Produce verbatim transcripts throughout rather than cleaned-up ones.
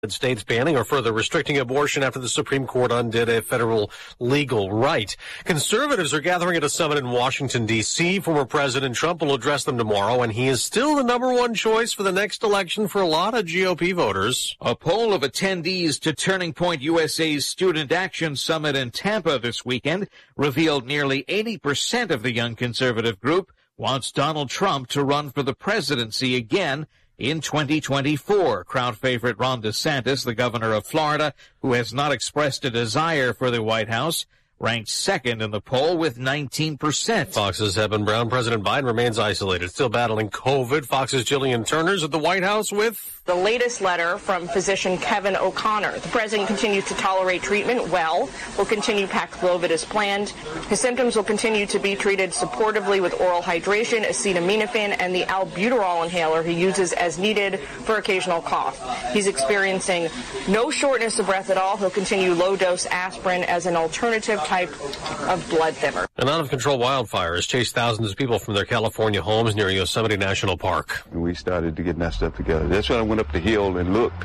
States banning or further restricting abortion after the Supreme Court undid a federal legal right. Conservatives are gathering at a summit in Washington, D C Former President Trump will address them tomorrow, and he is still the number one choice for the next election for a lot of G O P voters. A poll of attendees to Turning Point U S A's Student Action Summit in Tampa this weekend revealed nearly eighty percent of the young conservative group wants Donald Trump to run for the presidency again in twenty twenty-four. Crowd favorite Ron DeSantis, the governor of Florida, who has not expressed a desire for the White House, ranked second in the poll with nineteen percent. Fox's Eben Brown. President Biden remains isolated, still battling COVID. Fox's Jillian Turner's at the White House with the latest letter from physician Kevin O'Connor. The president continues to tolerate treatment well, will continue Paxlovid as planned. His symptoms will continue to be treated supportively with oral hydration, acetaminophen, and the albuterol inhaler he uses as needed for occasional cough. He's experiencing no shortness of breath at all. He'll continue low-dose aspirin as an alternative type of blood thinner. An out-of-control wildfire has chased thousands of people from their California homes near Yosemite National Park. We started to get that stuff together. That's when I went up the hill and looked,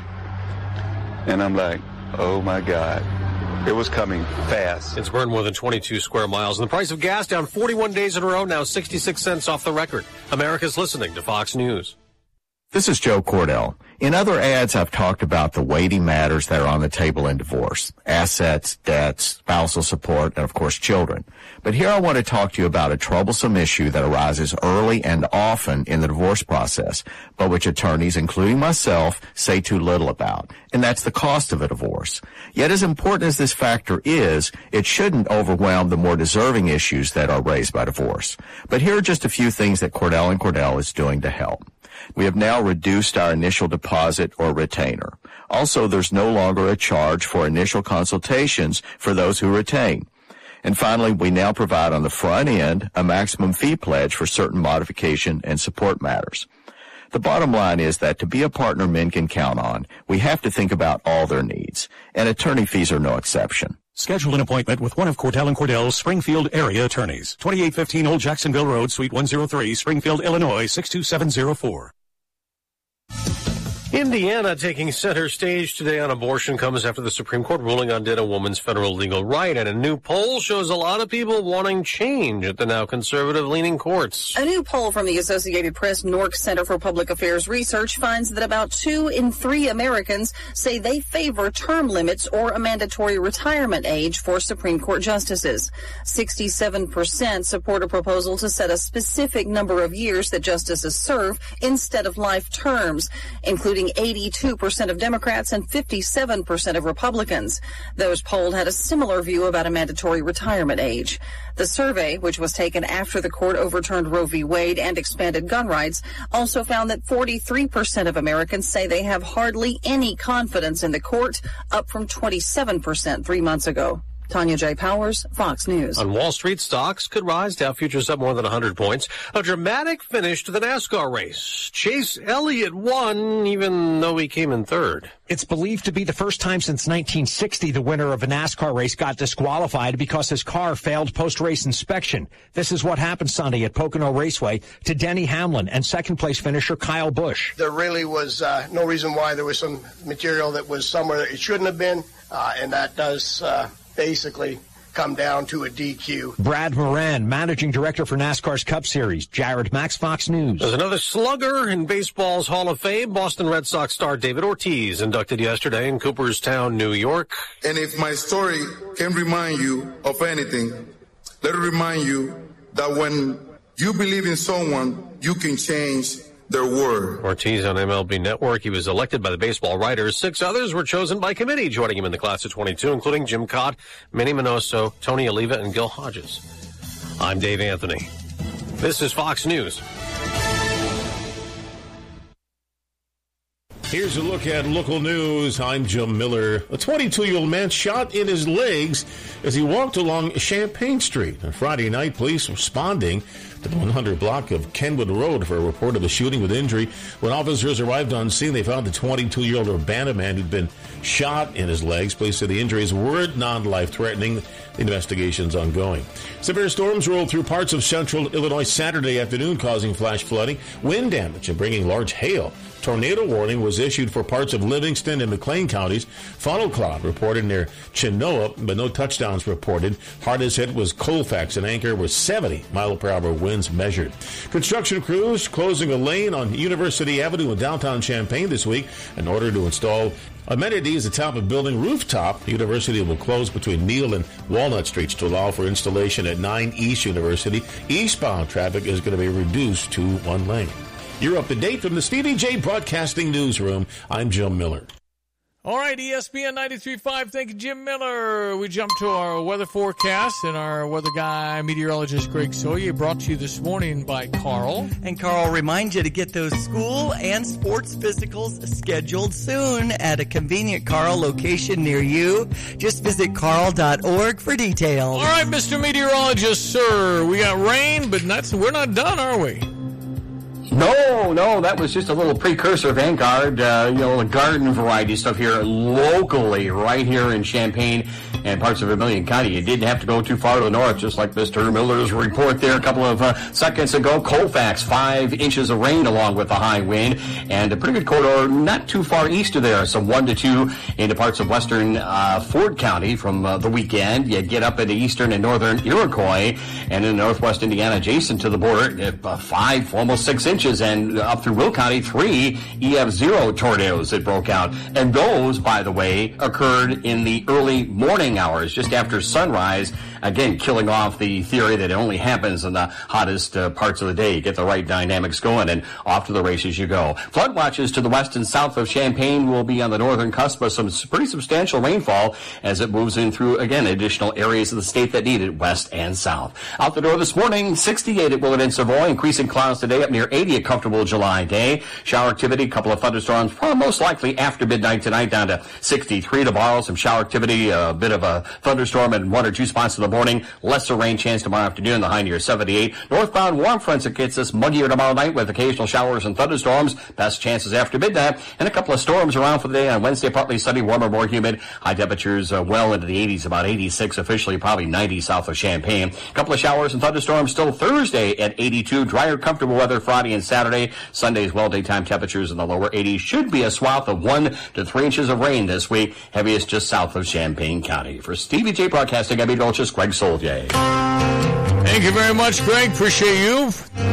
and I'm like, oh my God, it was coming fast. It's burned more than twenty-two square miles, and the price of gas down forty-one days in a row, now sixty-six cents off the record. America's listening to Fox News. This is Joe Cordell. In other ads, I've talked about the weighty matters that are on the table in divorce: assets, debts, spousal support, and of course children. But here I want to talk to you about a troublesome issue that arises early and often in the divorce process, but which attorneys, including myself, say too little about, and that's the cost of a divorce. Yet as important as this factor is, it shouldn't overwhelm the more deserving issues that are raised by divorce. But here are just a few things that Cordell and Cordell is doing to help. We have now reduced our initial deposit or retainer. Also, there's no longer a charge for initial consultations for those who retain. And finally, we now provide on the front end a maximum fee pledge for certain modification and support matters. The bottom line is that to be a partner men can count on, we have to think about all their needs, and attorney fees are no exception. Schedule an appointment with one of Cordell and Cordell's Springfield area attorneys. twenty-eight fifteen Old Jacksonville Road, Suite one oh three, Springfield, Illinois, six two seven zero four. Indiana taking center stage today on abortion comes after the Supreme Court ruling undid a woman's federal legal right, and a new poll shows a lot of people wanting change at the now conservative-leaning courts. A new poll from the Associated Press Nork Center for Public Affairs Research finds that about two in three Americans say they favor term limits or a mandatory retirement age for Supreme Court justices. sixty-seven percent support a proposal to set a specific number of years that justices serve instead of life terms, including eighty-two percent of Democrats and fifty-seven percent of Republicans. Those polled had a similar view about a mandatory retirement age. The survey, which was taken after the court overturned Roe v. Wade and expanded gun rights, also found that forty-three percent of Americans say they have hardly any confidence in the court, up from twenty-seven percent three months ago. Tanya J. Powers, Fox News. On Wall Street, stocks could rise. Dow futures up more than one hundred points. A dramatic finish to the NASCAR race. Chase Elliott won, even though he came in third. It's believed to be the first time since nineteen sixty the winner of a NASCAR race got disqualified because his car failed post-race inspection. This is what happened Sunday at Pocono Raceway to Denny Hamlin and second-place finisher Kyle Busch. There really was uh, no reason why there was some material that was somewhere that it shouldn't have been, uh, and that does uh, basically come down to a D Q. Brad Moran, managing director for NASCAR's Cup Series. Jared Max, Fox News. There's another slugger in baseball's Hall of Fame. Boston Red Sox star David Ortiz inducted yesterday in Cooperstown, New York. And if my story can remind you of anything, let it remind you that when you believe in someone, you can change their word. Ortiz on M L B Network. He was elected by the baseball writers. Six others were chosen by committee, joining him in the class of twenty-two, including Jim Cott, Manny Minoso, Tony Oliva, and Gil Hodges. I'm Dave Anthony. This is Fox News. Here's a look at local news. I'm Jim Miller. A twenty-two-year-old man shot in his legs as he walked along Champaign Street. On Friday night, police responding at the one hundred block of Kenwood Road for a report of a shooting with injury. When officers arrived on scene, they found the twenty-two-year-old Urbana man who'd been shot in his legs. Police said the injuries were non-life-threatening. The investigation's ongoing. Severe storms rolled through parts of central Illinois Saturday afternoon, causing flash flooding, wind damage, and bringing large hail. Tornado warning was issued for parts of Livingston and McLean counties. Funnel cloud reported near Chinoa, but no touchdowns reported. Hardest hit was Colfax and Anchor, with seventy mile per hour winds measured. Construction crews closing a lane on University Avenue in downtown Champaign this week in order to install amenities atop a building rooftop. The university will close between Neal and Walnut Streets to allow for installation at nine East University. Eastbound traffic is going to be reduced to one lane. You're up to date from the Stevie J Broadcasting Newsroom. I'm Jim Miller. All right, E S P N ninety-three point five. Thank you, Jim Miller. We jump to our weather forecast, and our weather guy, meteorologist Greg Soye, brought to you this morning by Carl. And Carl reminds you to get those school and sports physicals scheduled soon at a convenient Carl location near you. Just visit carl dot org for details. All right, Mister Meteorologist, sir. We got rain, but not, we're not done, are we? No, no, that was just a little precursor, Vanguard, uh, you know, the garden variety stuff here locally, right here in Champaign and parts of Vermilion County. You didn't have to go too far to the north, just like Mister Miller's report there a couple of uh, seconds ago. Colfax, five inches of rain along with a high wind, and a pretty good corridor not too far east of there, some one to two into parts of western uh, Ford County from uh, the weekend. You get up into eastern and northern Iroquois, and in northwest Indiana, adjacent to the border, uh, five, almost six inches, and up through Will County, three E F zero tornadoes that broke out. And those, by the way, occurred in the early morning hours, just after sunrise, again, killing off the theory that it only happens in the hottest uh, parts of the day. You get the right dynamics going, and off to the races you go. Flood watches to the west and south of Champaign will be on the northern cusp of some pretty substantial rainfall as it moves in through, again, additional areas of the state that need it, west and south. Out the door this morning, sixty-eight at Willard and Savoy, increasing clouds today up near eighty, a comfortable July day. Shower activity, a couple of thunderstorms, probably most likely after midnight tonight, down to sixty-three tomorrow. Some shower activity, a bit of a thunderstorm in one or two spots in the morning. Lesser rain chance tomorrow afternoon, the high near seventy-eight. Northbound warm fronts that gets us muggier tomorrow night with occasional showers and thunderstorms. Best chances after midnight. And a couple of storms around for the day on Wednesday, partly sunny, warmer, more humid. High temperatures uh, well into the eighties, about eighty-six officially, probably ninety south of Champaign. A couple of showers and thunderstorms still Thursday at eighty-two. Drier, comfortable weather Friday and Saturday. Sunday as well, daytime temperatures in the lower eighties. Should be a swath of one to three inches of rain this week. Heaviest just south of Champaign County. For Stevie J Broadcasting, I'm meteorologist Greg Soldier. Thank you very much, Greg. Appreciate you.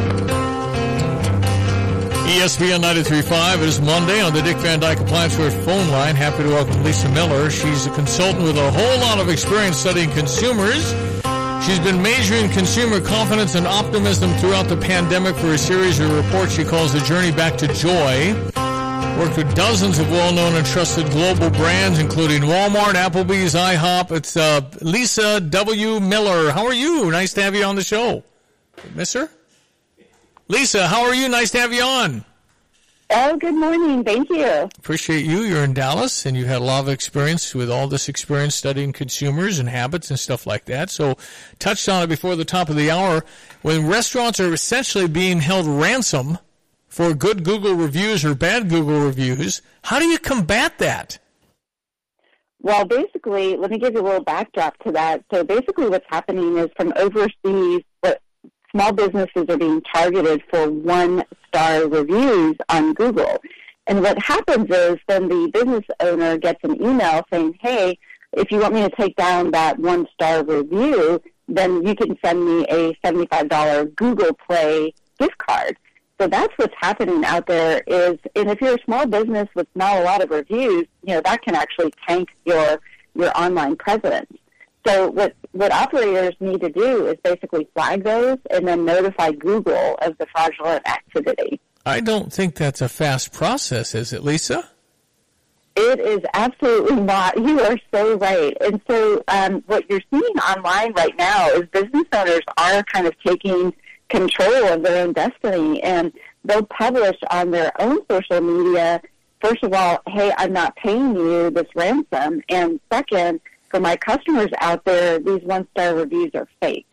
E S P N ninety-three point five. It is Monday on the Dick Van Dyke Appliance Works phone line. Happy to welcome Lisa Miller. She's a consultant with a whole lot of experience studying consumers. She's been measuring consumer confidence and optimism throughout the pandemic for a series of reports she calls The Journey Back to Joy. Worked with dozens of well-known and trusted global brands, including Walmart, Applebee's, IHOP. It's uh, Lisa W. Miller. How are you? Nice to have you on the show. Miss her? Lisa, how are you? Nice to have you on. Oh, good morning. Thank you. Appreciate you. You're in Dallas, and you've had a lot of experience with all this experience studying consumers and habits and stuff like that. So touched on it before the top of the hour. When restaurants are essentially being held ransom for good Google reviews or bad Google reviews, how do you combat that? Well, basically, let me give you a little backdrop to that. So basically what's happening is from overseas, what small businesses are being targeted for one-star reviews on Google. And what happens is then the business owner gets an email saying, hey, if you want me to take down that one-star review, then you can send me a seventy-five dollars Google Play gift card. So that's what's happening out there is, and if you're a small business with not a lot of reviews, you know, that can actually tank your, your online presence. So what, what operators need to do is basically flag those and then notify Google of the fraudulent activity. I don't think that's a fast process, is it, Lisa? It is absolutely not. You are so right. And so um, what you're seeing online right now is business owners are kind of taking control of their own destiny, and they'll publish on their own social media, first of all, hey, I'm not paying you this ransom, and second, for my customers out there, these one-star reviews are fake.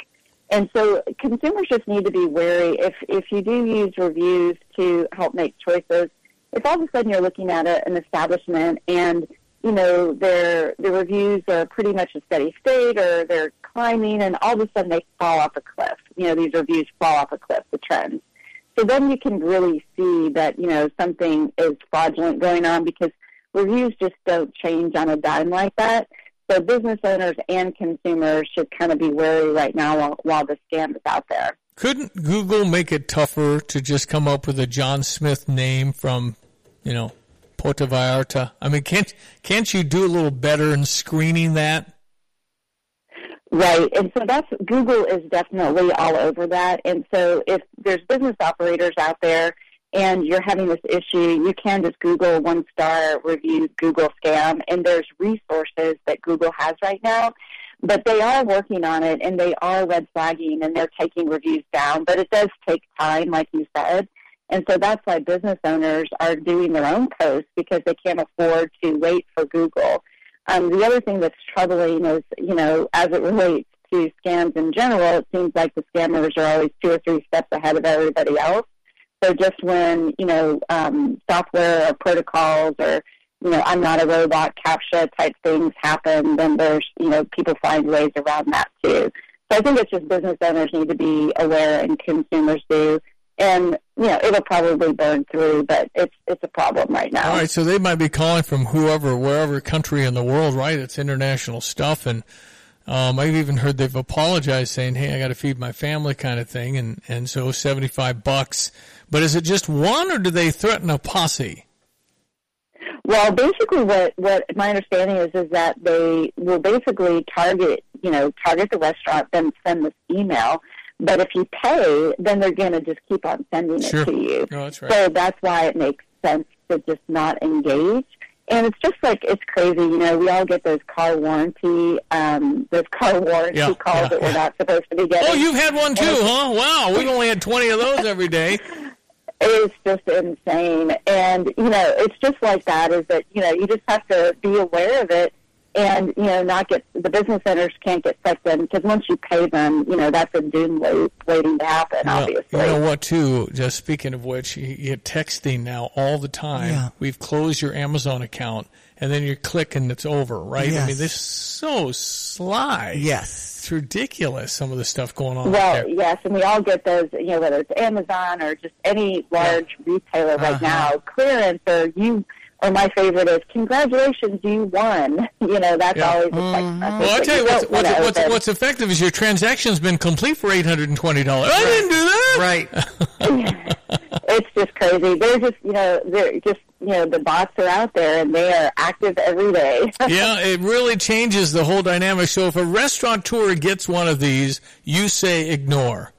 And so consumers just need to be wary. If if you do use reviews to help make choices, if all of a sudden you're looking at a, an establishment and, you know, their the reviews are pretty much a steady state or they're climbing and all of a sudden they fall off a cliff, you know, these reviews fall off a cliff, the trends. So then you can really see that, you know, something is fraudulent going on because reviews just don't change on a dime like that. So business owners and consumers should kind of be wary right now while, while the scam is out there. Couldn't Google make it tougher to just come up with a John Smith name from, you know, Puerto Vallarta? I mean, can't can't you do a little better in screening that? Right, and so that's Google is definitely all over that. And so if there's business operators out there and you're having this issue, you can just Google one-star reviews, Google scam, and there's resources that Google has right now. But they are working on it, and they are red flagging, and they're taking reviews down. But it does take time, like you said. And so that's why business owners are doing their own posts because they can't afford to wait for Google. Um, the other thing that's troubling is, you know, as it relates to scams in general, it seems like the scammers are always two or three steps ahead of everybody else. So just when, you know, um, software or protocols or, you know, I'm not a robot CAPTCHA type things happen, then there's, you know, people find ways around that too. So I think it's just business owners need to be aware and consumers do. And, you know, it'll probably burn through, but it's it's a problem right now. All right, so they might be calling from whoever, wherever country in the world, right? It's international stuff. And um, I've even heard they've apologized saying, hey, I got to feed my family kind of thing. And, and so seventy-five bucks. But is it just one, or do they threaten a posse? Well, basically what, what my understanding is is that they will basically target, you know, target the restaurant, then send this email. But if you pay, then they're going to just keep on sending it Sure. to you. No, that's right. So that's why it makes sense to just not engage. And it's just like, it's crazy. You know, we all get those car warranty, um, those car warranty Yeah, calls yeah, that we're yeah. not supposed to be getting. Oh, you've had one too, And it's- huh? Wow, we've only had twenty of those every day. It's just insane. And, you know, it's just like that is that, you know, you just have to be aware of it and, you know, not get, the business owners can't get sucked in because once you pay them, you know, that's a doom wait, waiting to happen, Well, obviously. you know what, too? Just speaking of which, you get texting now all the time. Yeah. We've closed your Amazon account, and then you click and it's over, right? I Yes. mean, this is so sly. Yes. It's ridiculous, some of the stuff going on Well, out there. yes, and we all get those, you know, whether it's Amazon or just any large retailer right Uh-huh. now, clearance or you, or my favorite is, congratulations, you won. You know, that's Yeah. always a text message. Well, I that tell you, what's, don't what's, wanna what's, open. what's effective is your transaction's been complete for eight hundred twenty dollars. I didn't do that. Right. It's just crazy. They're just, you know, they're just, you know, the bots are out there and they are active every day. Yeah, it really changes the whole dynamic. So if a restaurateur gets one of these, you say ignore.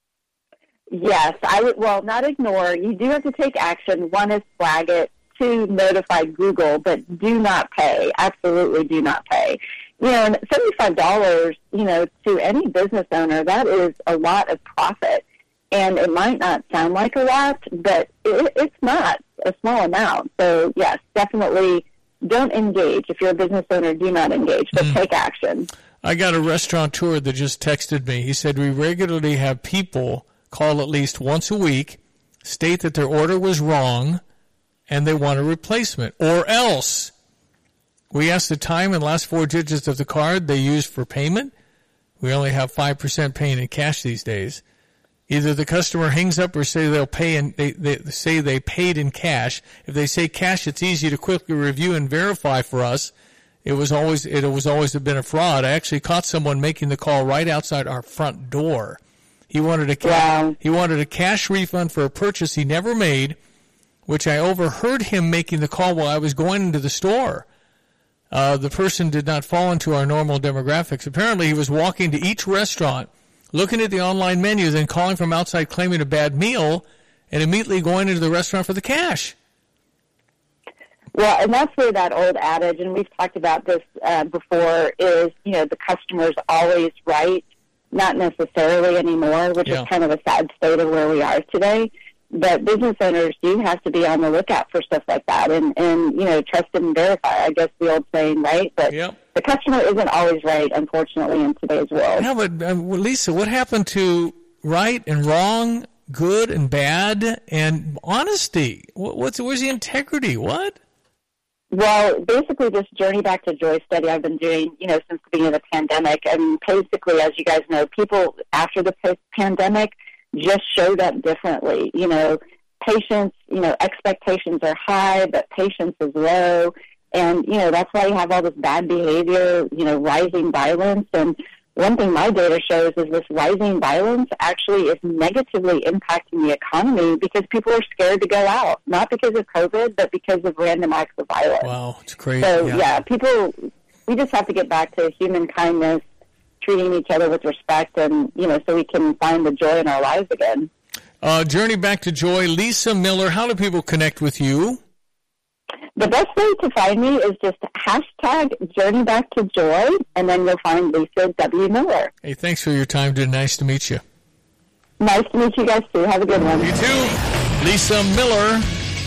Yes, I would, well, not ignore. You do have to take action. One is flag it. Two, notify Google, but do not pay. Absolutely do not pay. You know, and seventy-five dollars, you know, to any business owner, that is a lot of profit. And it might not sound like a lot, but it, it's not a small amount. So, yes, definitely don't engage. If you're a business owner, do not engage, but Mm. take action. I got a restaurateur that just texted me. He said, we regularly have people call at least once a week, state that their order was wrong, and they want a replacement. Or else, we ask the time and last four digits of the card they use for payment. We only have five percent paying in cash these days. Either the customer hangs up or say they'll pay and they, they say they paid in cash. If they say cash, it's easy to quickly review and verify for us. It was always, it was always been a fraud. I actually caught someone making the call right outside our front door. He wanted a cash, Wow. he wanted a cash refund for a purchase he never made, which I overheard him making the call while I was going into the store. Uh, the person did not fall into our normal demographics. Apparently, he was walking to each restaurant, looking at the online menu, then calling from outside claiming a bad meal, and immediately going into the restaurant for the cash. Well, and that's where that old adage, and we've talked about this uh, before, is, you know, the customer's always right, not necessarily anymore, which Yeah. is kind of a sad state of where we are today. But business owners do have to be on the lookout for stuff like that and, and you know, trust and verify, I guess the old saying, right? But Yep. the customer isn't always right, unfortunately, in today's world. Yeah, but uh, Lisa, what happened to right and wrong, good and bad, and honesty? What, what's where's the integrity? What? Well, basically, this Journey Back to Joy study I've been doing, you know, since the beginning of the pandemic. And basically, as you guys know, people after the pandemic just showed up differently. You know, patience, you know, expectations are high, but patience is low. And, you know, that's why you have all this bad behavior, you know, rising violence. And one thing my data shows is this rising violence actually is negatively impacting the economy because people are scared to go out, not because of COVID, but because of random acts of violence. Wow, it's crazy. So, yeah. yeah, people, we just have to get back to human kindness, treating each other with respect, and, you know, so we can find the joy in our lives again. Uh, Journey Back to Joy, Lisa Miller, how do people connect with you? The best way to find me is just hashtag Journey Back to Joy, and then you'll find Lisa W. Miller. Hey, thanks for your time. Dude. Nice to meet you. Nice to meet you guys, too. Have a good one. You too. Lisa Miller,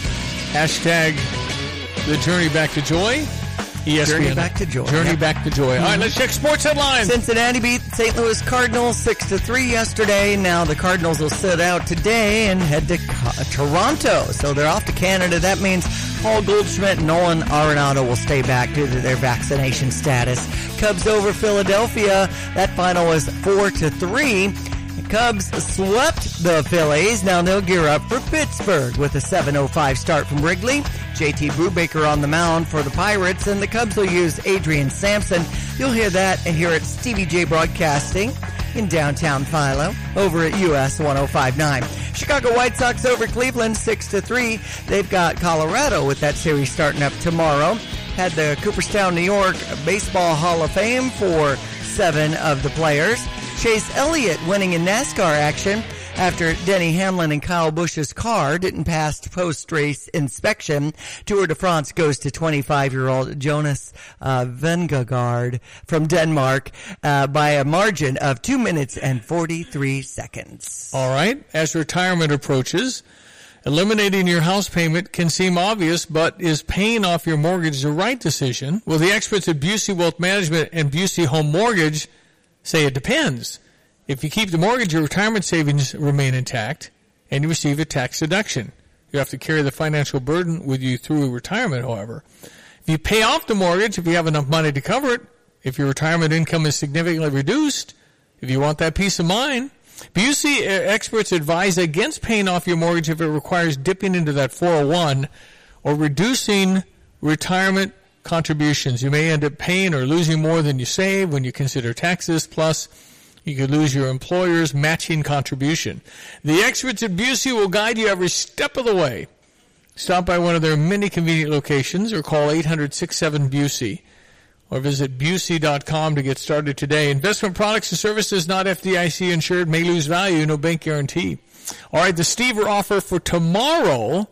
hashtag the Journey Back to Joy. E S P N. Journey Back to Joy. Journey yeah. Back to Joy. All right, let's check sports headlines. Cincinnati beat Saint Louis Cardinals six to three yesterday. Now the Cardinals will sit out today and head to uh, Toronto. So they're off to Canada. That means Paul Goldschmidt and Nolan Arenado will stay back due to their vaccination status. Cubs over Philadelphia. That final was four to three. The Cubs swept the Phillies. Now they'll gear up for Pittsburgh with a seven oh five start from Wrigley. J T Brubaker on the mound for the Pirates, and the Cubs will use Adrian Sampson. You'll hear that and hear at Stevie J Broadcasting in downtown Philo over at U S one oh five point nine. Chicago White Sox over Cleveland six to three. They've got Colorado with that series starting up tomorrow. Had the Cooperstown, New York Baseball Hall of Fame for seven of the players. Chase Elliott winning in NASCAR action after Denny Hamlin and Kyle Busch's car didn't pass post-race inspection. Tour de France goes to twenty-five-year-old Jonas uh, Vingegaard from Denmark uh, by a margin of two minutes and forty-three seconds. All right. As retirement approaches, eliminating your house payment can seem obvious, but is paying off your mortgage the right decision? Well, the experts at Busey Wealth Management and Busey Home Mortgage say it depends. If you keep the mortgage, your retirement savings remain intact, and you receive a tax deduction. You have to carry the financial burden with you through retirement, however. If you pay off the mortgage, if you have enough money to cover it, if your retirement income is significantly reduced, if you want that peace of mind, Busey experts advise against paying off your mortgage if it requires dipping into that four oh one or reducing retirement contributions. You may end up paying or losing more than you save when you consider taxes, plus you could lose your employer's matching contribution. The experts at Busey will guide you every step of the way. Stop by one of their many convenient locations or call eight hundred, six seven, Busey or visit Busey dot com to get started today. Investment products and services not F D I C insured may lose value, no bank guarantee. All right, the Stever offer for tomorrow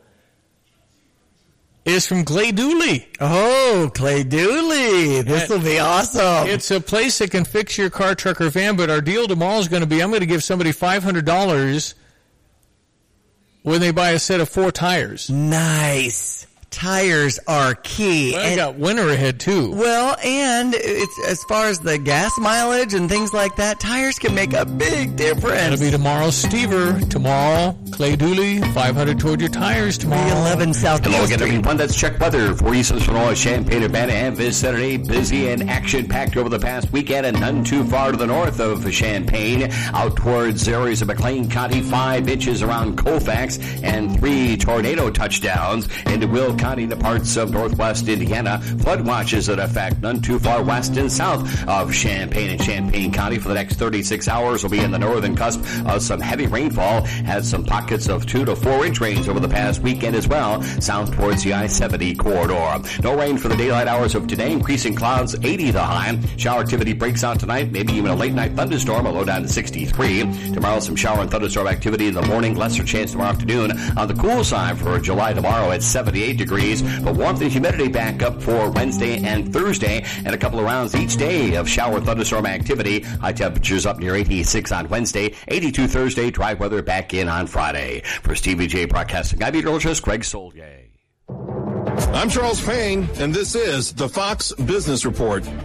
is from Clay Dooley. Oh, Clay Dooley. This will be awesome. It's a place that can fix your car, truck, or van, but our deal tomorrow is going to be I'm going to give somebody five hundred dollars when they buy a set of four tires. Nice. Tires are key. Well, I got winter ahead, too. Well, and it's as far as the gas mileage and things like that, tires can make a big difference. That'll be tomorrow, Stever. Tomorrow, Clay Dooley, five hundred toward your tires tomorrow. eleven South Hello again, everyone. That's Check Weather for Eastern Sonora, Champaign, Urbana, and vicinity. Busy and action-packed over the past weekend, and none too far to the north of Champaign. Out towards areas of McLean County, five inches around Colfax, and three tornado touchdowns into Will County. The parts of northwest Indiana. Flood watches in effect none too far west and south of Champaign and Champaign County for the next thirty-six hours. Will be in the northern cusp of some heavy rainfall. Had some pockets of two to four inch rains over the past weekend as well, south towards the I seventy corridor. No rain for the daylight hours of today. Increasing clouds, eighty the high. Shower activity breaks out tonight, maybe even a late night thunderstorm, a low down to sixty-three. Tomorrow, some shower and thunderstorm activity in the morning. Lesser chance tomorrow afternoon. On the cool side for July tomorrow at seventy-eight degrees. But warmth and humidity back up for Wednesday and Thursday, and a couple of rounds each day of shower thunderstorm activity. High temperatures up near eighty-six on Wednesday, eighty-two Thursday, dry weather back in on Friday. For Stevie J Broadcasting, I'm meteorologist Greg Solier. I'm Charles Payne, and this is the Fox Business Report.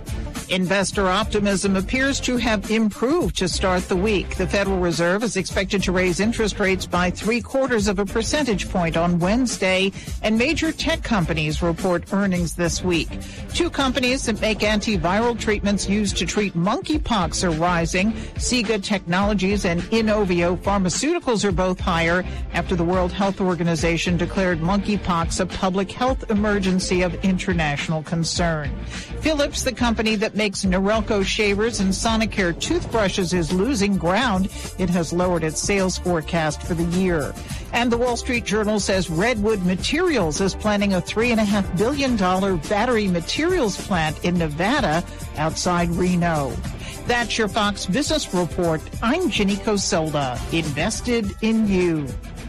Investor optimism appears to have improved to start the week. The Federal Reserve is expected to raise interest rates by three quarters of a percentage point on Wednesday, and major tech companies report earnings this week. Two companies that make antiviral treatments used to treat monkeypox are rising. SIGA Technologies and Inovio Pharmaceuticals are both higher after the World Health Organization declared monkeypox a public health emergency of international concern. Philips, the company that makes Norelco shavers and Sonicare toothbrushes, is losing ground. It has lowered its sales forecast for the year. And the Wall Street Journal says Redwood Materials is planning a three point five billion dollars battery materials plant in Nevada outside Reno. That's your Fox Business Report. I'm Ginny Coselda. Invested in you.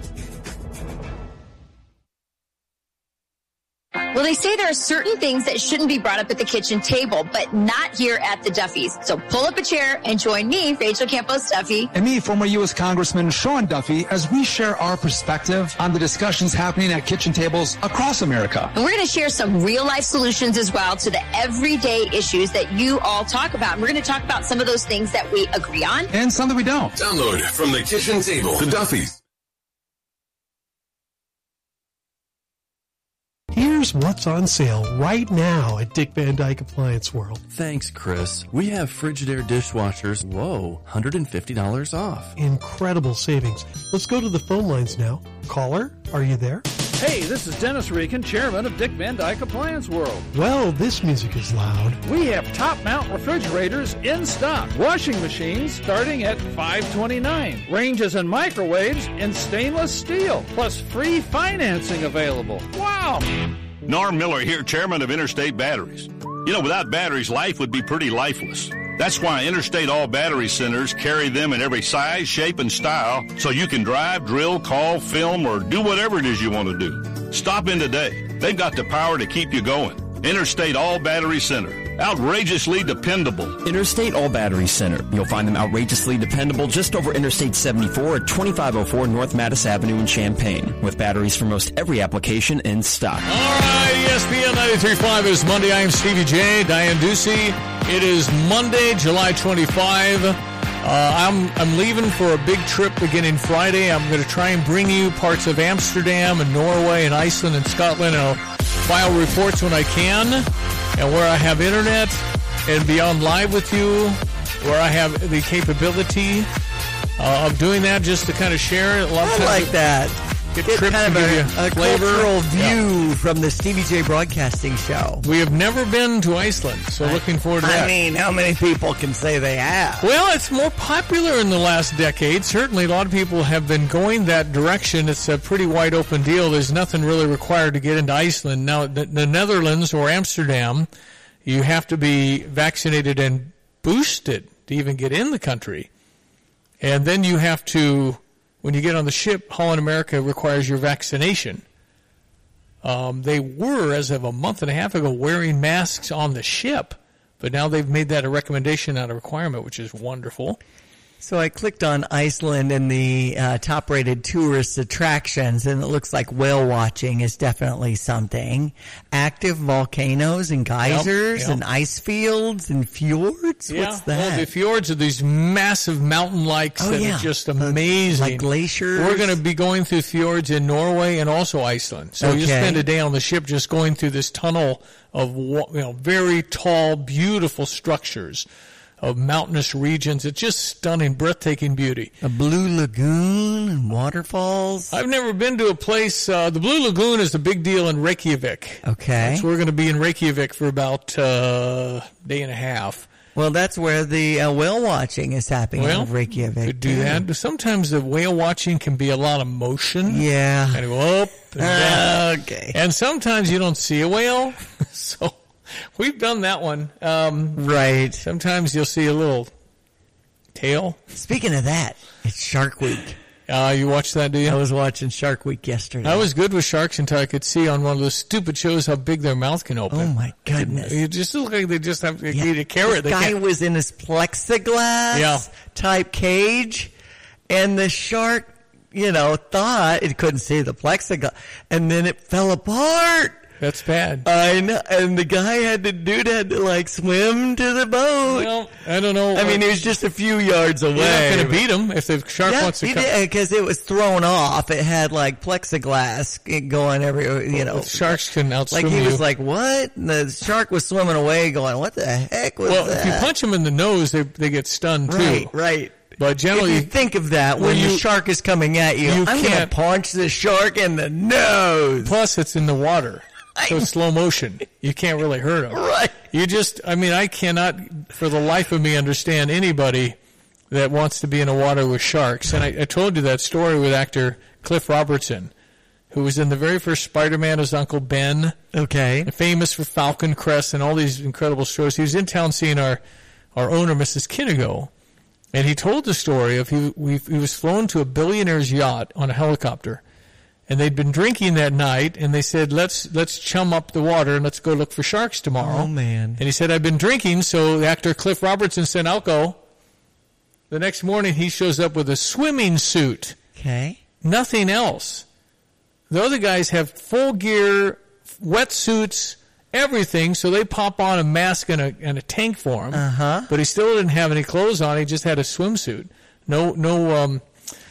Well, they say there are certain things that shouldn't be brought up at the kitchen table, but not here at the Duffys. So pull up a chair and join me, Rachel Campos Duffy. And me, former U S Congressman Sean Duffy, as we share our perspective on the discussions happening at kitchen tables across America. And we're going to share some real-life solutions as well to the everyday issues that you all talk about. And we're going to talk about some of those things that we agree on. And some that we don't. Download from the kitchen table, the Duffys. Here's what's on sale right now at Dick Van Dyke Appliance World. Thanks, Chris. We have Frigidaire dishwashers, whoa, one hundred fifty dollars off. Incredible savings. Let's go to the phone lines now. Caller, are you there? Hey, this is Dennis Regan, chairman of Dick Van Dyke Appliance World. Well, this music is loud. We have top-mount refrigerators in stock. Washing machines starting at five twenty-nine. Ranges and microwaves in stainless steel. Plus free financing available. Wow! Norm Miller here, chairman of Interstate Batteries. You know, without batteries, life would be pretty lifeless. That's why Interstate All Battery Centers carry them in every size, shape, and style so you can drive, drill, call, film, or do whatever it is you want to do. Stop in today. They've got the power to keep you going. Interstate All Battery Center. Outrageously dependable. Interstate All Battery Center. You'll find them outrageously dependable just over Interstate seventy-four at twenty-five oh four North Mattis Avenue in Champaign, with batteries for most every application in stock. All right, E S P N ninety-three point five is Monday. I am Stevie J. Diane Ducey. It is Monday, July twenty-fifth. Uh, I'm I'm leaving for a big trip beginning Friday. I'm going to try and bring you parts of Amsterdam and Norway and Iceland and Scotland. And I'll file reports when I can, and where I have internet, and be on live with you, where I have the capability uh, of doing that, just to kind of share. A lot of I like that. Get, Get trips kind of to a, give you a flavor. cultural view Yeah. from the Stevie J Broadcasting Show. We have never been to Iceland, so I, looking forward to I that. I mean, how many people can say they have? Well, it's more popular in the last decade. Certainly, a lot of people have been going that direction. It's a pretty wide open deal. There's nothing really required to get into Iceland. Now, the, the Netherlands or Amsterdam, you have to be vaccinated and boosted to even get in the country. And then you have to, when you get on the ship, Holland America requires your vaccination. Um, they were, as of a month and a half ago, wearing masks on the ship. But now they've made that a recommendation, not a requirement, which is wonderful. So I clicked on Iceland and the uh, top-rated tourist attractions, and it looks like whale watching is definitely something. Active volcanoes and geysers Yep, yep. and ice fields and fjords. Yeah. What's that? Well, the fjords are these massive mountain lakes Oh, that yeah. are just amazing. Like glaciers. We're going to be going through fjords in Norway and also Iceland. So you Okay. spend a day on the ship just going through this tunnel of wa- you know very tall, beautiful structures of mountainous regions. It's just stunning, breathtaking beauty. A blue lagoon and waterfalls. I've never been to a place. Uh, the Blue Lagoon is a big deal in Reykjavik. Okay. So we're going to be in Reykjavik for about uh, a day and a half. Well, that's where the uh, whale watching is happening Well, in Reykjavik. Could do that. But sometimes the whale watching can be a lot of motion. Yeah. And go up and down. Okay. And sometimes you don't see a whale. So we've done that one. Um, right. Sometimes you'll see a little tail. Speaking of that, it's Shark Week. Uh, you watched that, do you? I was watching Shark Week yesterday. I was good with sharks until I could see on one of those stupid shows how big their mouth can open. Oh, my goodness. It just look like they just have to Yeah. eat a carrot. The They guy can't- was in his plexiglass Yeah. type cage, and the shark, you know, thought it couldn't see the plexiglass, and then it fell apart. That's bad. I know. And the guy had to, dude had to like swim to the boat. Well, I don't know. I mean, he was just a few yards away. You're not going to beat him if the shark yeah, wants to he come. did, because it was thrown off. It had like plexiglass going everywhere, you know. Well, sharks can outswim Like he you. was like, what? And the shark was swimming away going, what the heck was well, that? if you punch them in the nose, they they get stunned too. Right, right. But generally, if you think of that when, when the you- shark is coming at you, you I'm going to can't- punch the shark in the nose. Plus, it's in the water. So it's slow motion. You can't really hurt them. Right. You just, I mean, I cannot, for the life of me, understand anybody that wants to be in the water with sharks. And I, I told you that story with actor Cliff Robertson, who was in the very first Spider-Man as Uncle Ben. Okay. Famous for Falcon Crest and all these incredible shows. He was in town seeing our, our owner, Missus Kinnigo. And he told the story of he, we, he was flown to a billionaire's yacht on a helicopter. And they'd been drinking that night, and they said, let's let's chum up the water and let's go look for sharks tomorrow. Oh, man. And he said, I've been drinking, so the actor Cliff Robertson said, I'll go. The next morning, he shows up with a swimming suit. Okay. Nothing else. The other guys have full gear, wetsuits, everything, so they pop on a mask and a, and a tank for him. Uh-huh. But he still didn't have any clothes on. He just had a swimsuit. No, no, um...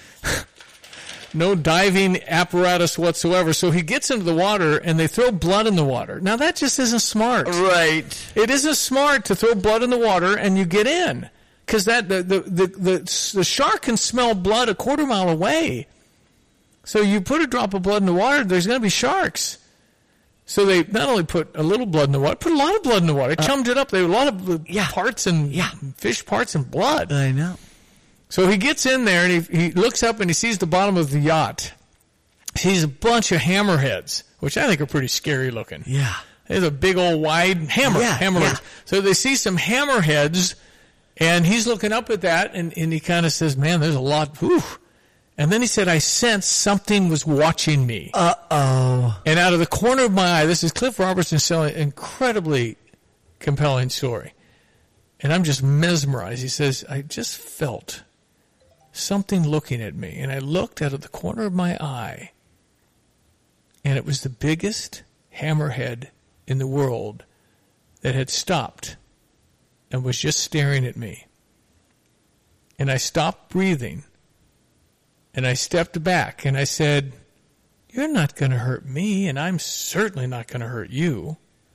No diving apparatus whatsoever. So he gets into the water, and they throw blood in the water. Now, that just isn't smart. Right. It isn't smart to throw blood in the water, and you get in. Because that the, the, the, the, the shark can smell blood a quarter mile away. So you put a drop of blood in the water, there's going to be sharks. So they not only put a little blood in the water, put a lot of blood in the water. They chummed it up. There were a lot of uh, yeah. parts and yeah. fish parts and blood. I know. So he gets in there, and he, he looks up, and he sees the bottom of the yacht. He sees a bunch of hammerheads, which I think are pretty scary looking. Yeah. There's a big old wide hammer. Yeah, hammerheads. yeah. So they see some hammerheads, and he's looking up at that, and, and he kind of says, man, there's a lot. Whew. And then he said, I sensed something was watching me. Uh-oh. And out of the corner of my eye, this is Cliff Robertson telling an incredibly compelling story. And I'm just mesmerized. He says, I just felt something looking at me, and I looked out of the corner of my eye, and it was the biggest hammerhead in the world that had stopped and was just staring at me. And I stopped breathing, and I stepped back, and I said, you're not going to hurt me, and I'm certainly not going to hurt you.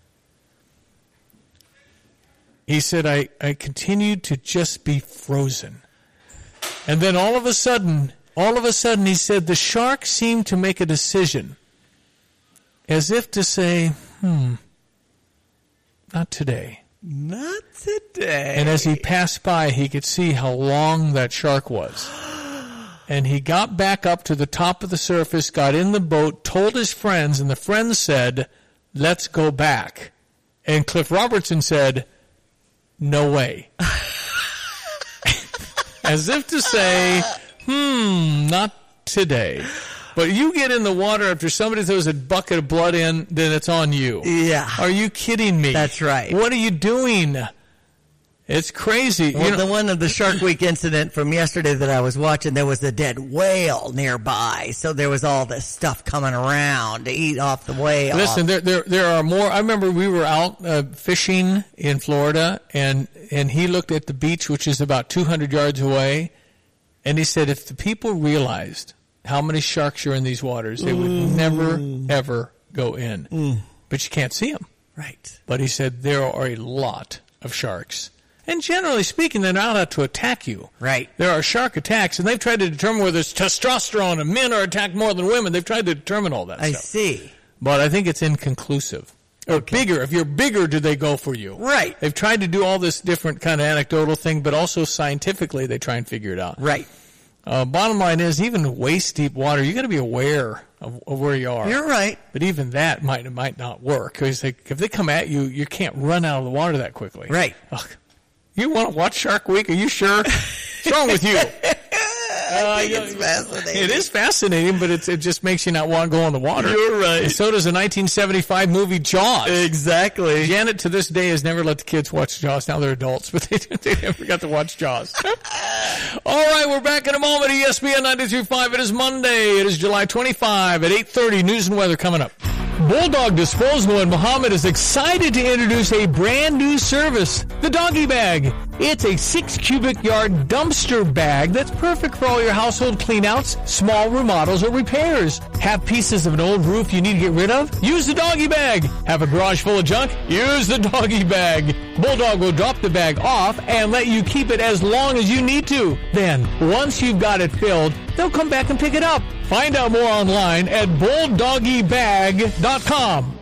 He said, I, I continued to just be frozen. And then all of a sudden, all of a sudden, he said, the shark seemed to make a decision, as if to say, hmm, not today. Not today. And as he passed by, he could see how long that shark was. And he got back up to the top of the surface, got in the boat, told his friends, and the friends said, let's go back. And Cliff Robertson said, no way. As if to say, hmm, not today. But you get in the water after somebody throws a bucket of blood in, then it's on you. Yeah. Are you kidding me? That's right. What are you doing? It's crazy. Well, you know, the one of the Shark Week incident from yesterday that I was watching, there was a dead whale nearby. So there was all this stuff coming around to eat off the whale. Listen, there, there, there are more. I remember we were out uh, fishing in Florida, and, and he looked at the beach, which is about two hundred yards away, and he said, if the people realized how many sharks are in these waters, they would mm. never, ever go in. Mm. But you can't see them. Right. But he said there are a lot of sharks. And generally speaking, they're not out to attack you. Right. There are shark attacks, and they've tried to determine whether it's testosterone and men are attacked more than women. They've tried to determine all that I stuff. see. But I think it's inconclusive. Or Okay. bigger. If you're bigger, do they go for you? Right. They've tried to do all this different kind of anecdotal thing, but also scientifically they try and figure it out. Right. Uh, bottom line is, even waist-deep water, you got to be aware of, of where you are. You're right. But even that might might not work. Because they, if they come at you, you can't run out of the water that quickly. Right. Ugh. You want to watch Shark Week? Are you sure? What's wrong with you? I think uh, it's fascinating. It is fascinating, but it's, it just makes you not want to go in the water. You're right. And so does the nineteen seventy-five movie Jaws. Exactly. Janet, to this day, has never let the kids watch Jaws. Now they're adults, but they, they never got to watch Jaws. All right, we're back in a moment. E S P N ninety-three point five. It is Monday. It is July twenty-fifth at eight thirty. News and weather coming up. Bulldog Disposal in Muhammad is excited to introduce a brand new service, the Doggy Bag. It's a six cubic yard dumpster bag that's perfect for all your household cleanouts, small remodels, or repairs. Have pieces of an old roof you need to get rid of? Use the Doggy Bag. Have a garage full of junk? Use the Doggy Bag. Bulldog will drop the bag off and let you keep it as long as you need to. Then, once you've got it filled, they'll come back and pick it up. Find out more online at bulldoggy bag dot com.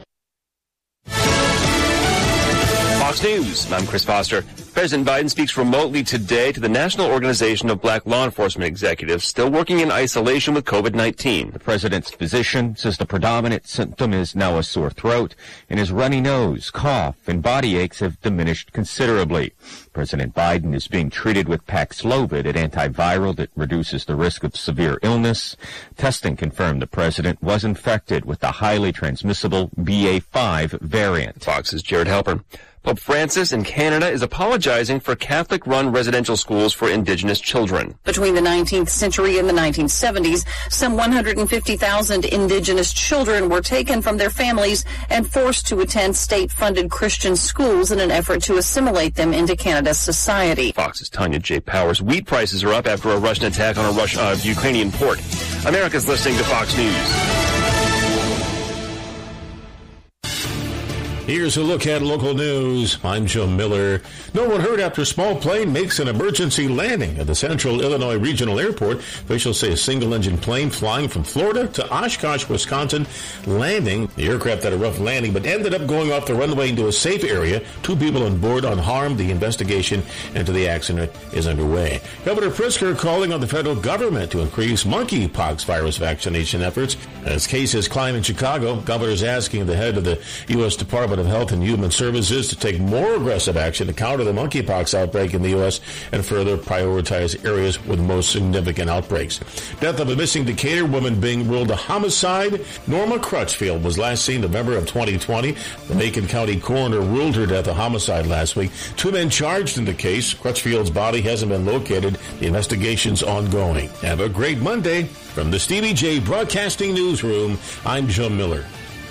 Fox News, I'm Chris Foster. President Biden speaks remotely today to the National Organization of Black Law Enforcement Executives still working in isolation with COVID nineteen. The president's physician says the predominant symptom is now a sore throat, and his runny nose, cough, and body aches have diminished considerably. President Biden is being treated with Paxlovid, an antiviral that reduces the risk of severe illness. Testing confirmed the president was infected with the highly transmissible B A five variant. Fox's Jared Halpern. Pope Francis in Canada is apologizing for Catholic-run residential schools for Indigenous children. Between the nineteenth century and the nineteen seventies, some one hundred fifty thousand Indigenous children were taken from their families and forced to attend state-funded Christian schools in an effort to assimilate them into Canada's society. Fox's Tanya J. Powers. Wheat prices are up after a Russian attack on a Russian, uh, Ukrainian port. America's listening to Fox News. Here's a look at local news. I'm Joe Miller. No one hurt after small plane makes an emergency landing at the Central Illinois Regional Airport. Officials say a single-engine plane flying from Florida to Oshkosh, Wisconsin, landing. The aircraft had a rough landing, but ended up going off the runway into a safe area. Two people on board unharmed. The investigation into the accident is underway. Governor Pritzker calling on the federal government to increase monkeypox virus vaccination efforts. As cases climb in Chicago, governor's asking the head of the U S Department of Health and Human Services to take more aggressive action to counter the monkeypox outbreak in the U S and further prioritize areas with most significant outbreaks. Death of a missing Decatur woman being ruled a homicide. Norma Crutchfield was last seen November of twenty twenty. The Macon County coroner ruled her death a homicide last week. Two men charged in the case. Crutchfield's body hasn't been located. The investigation's ongoing. Have a great Monday. From the Stevie J Broadcasting Newsroom, I'm Joe Miller.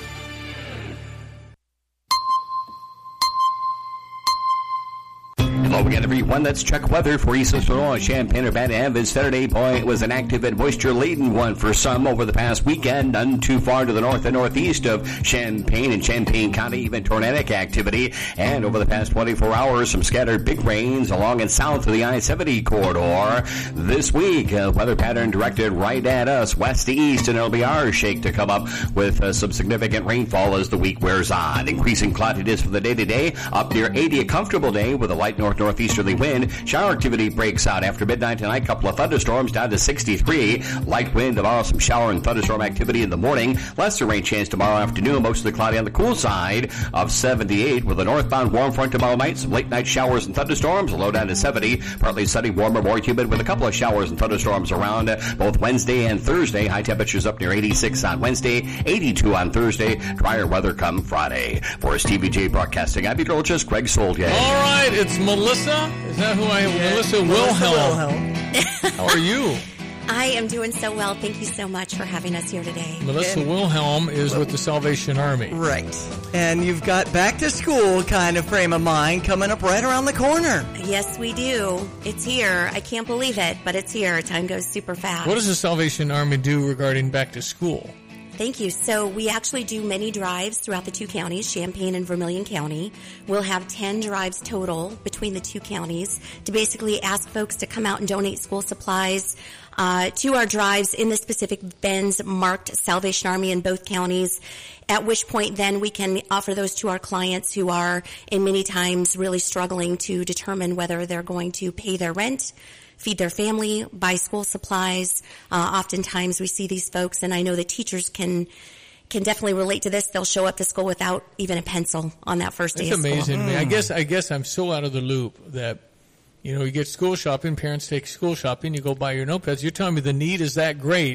Hello again, everyone. Let's check weather for East Illinois, Champaign, Urbana-Evans. Saturday, boy, it was an active and moisture-laden one for some over the past weekend. None too far to the north and northeast of Champaign and Champaign County, even tornadic activity. And over the past twenty-four hours, some scattered big rains along and south of the I seventy corridor. This week, a weather pattern directed right at us, west to east, and it'll be our shake to come up with uh, some significant rainfall as the week wears on. Increasing cloudiness for the day-to-day, up near eighty, a comfortable day with a light north northeasterly wind. Shower activity breaks out after midnight tonight. Couple of thunderstorms down to sixty-three. Light wind tomorrow. Some shower and thunderstorm activity in the morning. Lesser rain chance tomorrow afternoon. Mostly cloudy on the cool side of seventy-eight with a northbound warm front tomorrow night. Some late night showers and thunderstorms. A low down to seventy. Partly sunny, warmer, more humid with a couple of showers and thunderstorms around both Wednesday and Thursday. High temperatures up near eighty-six on Wednesday, eighty-two on Thursday. Drier weather come Friday. For Stevie J Broadcasting, I'm meteorologist Greg Soldier. All right, it's Melissa. Is that who I am? Yeah. Melissa Wilhelm. How are you? I am doing so well. Thank you so much for having us here today. Melissa and Wilhelm is with the Salvation Army. Right. And you've got back to school kind of frame of mind coming up right around the corner. Yes, we do. It's here. I can't believe it, but it's here. Time goes super fast. What does the Salvation Army do regarding back to school? Thank you. So we actually do many drives throughout the two counties, Champaign and Vermilion County. We'll have ten drives total between the two counties to basically ask folks to come out and donate school supplies uh, to our drives in the specific bins marked Salvation Army in both counties, at which point then we can offer those to our clients who are in many times really struggling to determine whether they're going to pay their rent, feed their family, buy school supplies. Uh, oftentimes we see these folks, and I know that teachers can can definitely relate to this. They'll show up to school without even a pencil on that first day it's of school. It's amazing to me. I guess, I guess I'm so out of the loop that, you know, you get school shopping, parents take school shopping, you go buy your notepads. You're telling me the need is that great